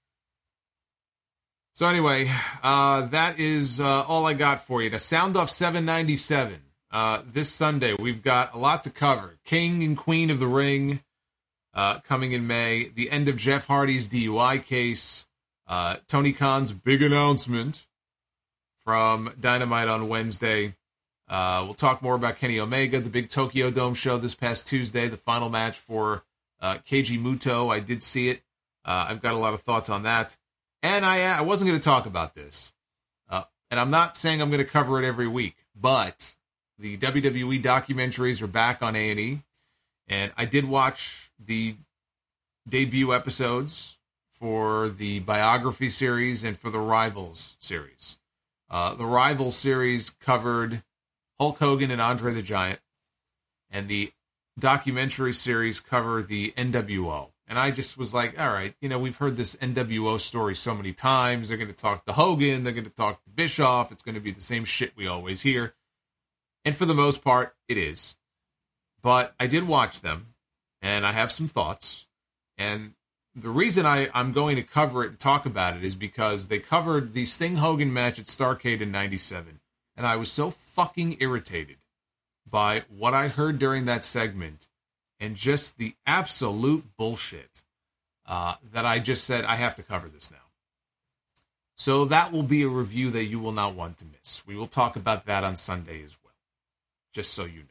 So anyway, that is all I got for you. To Sound Off 797, this Sunday, we've got a lot to cover. King and Queen of the Ring coming in May. The end of Jeff Hardy's DUI case. Tony Khan's big announcement from Dynamite on Wednesday. We'll talk more about Kenny Omega, the big Tokyo Dome show this past Tuesday, the final match for Keiji Muto. I did see it. I've got a lot of thoughts on that. And I wasn't going to talk about this. And I'm not saying I'm going to cover it every week, but the WWE documentaries are back on A&E. And I did watch the debut episodes for the biography series and for the Rivals series. The Rivals series covered Hulk Hogan and Andre the Giant, and the documentary series covered the NWO. And I just was like, all right, you know, we've heard this NWO story so many times. They're going to talk to Hogan. They're going to talk to Bischoff. It's going to be the same shit we always hear. And for the most part, it is. But I did watch them, and I have some thoughts. And the reason I'm going to cover it and talk about it is because they covered the Sting-Hogan match at Starrcade in 97. And I was so fucking irritated by what I heard during that segment and just the absolute bullshit that I just said, I have to cover this now. So that will be a review that you will not want to miss. We will talk about that on Sunday as well, just so you know.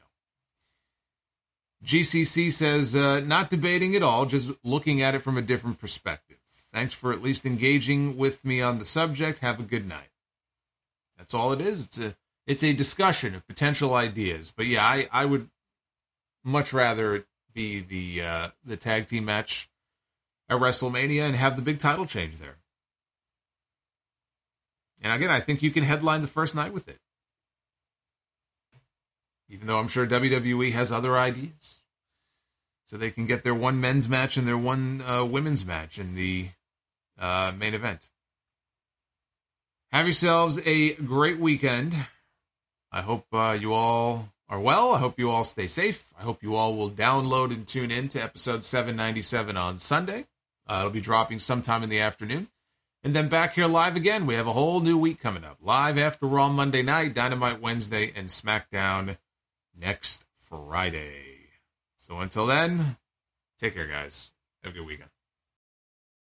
GCC says, not debating at all, just looking at it from a different perspective. Thanks for at least engaging with me on the subject. Have a good night. That's all it is. It's a discussion of potential ideas. But yeah, I would much rather it be the tag team match at WrestleMania and have the big title change there. And again, I think you can headline the first night with it. Even though I'm sure WWE has other ideas. So they can get their one men's match and their one women's match in the main event. Have yourselves a great weekend. I hope you all are well. I hope you all stay safe. I hope you all will download and tune in to episode 797 on Sunday. It'll be dropping sometime in the afternoon. And then back here live again. We have a whole new week coming up. Live after Raw Monday night, Dynamite Wednesday, and SmackDown next Friday. So until then, take care, guys. Have a good weekend.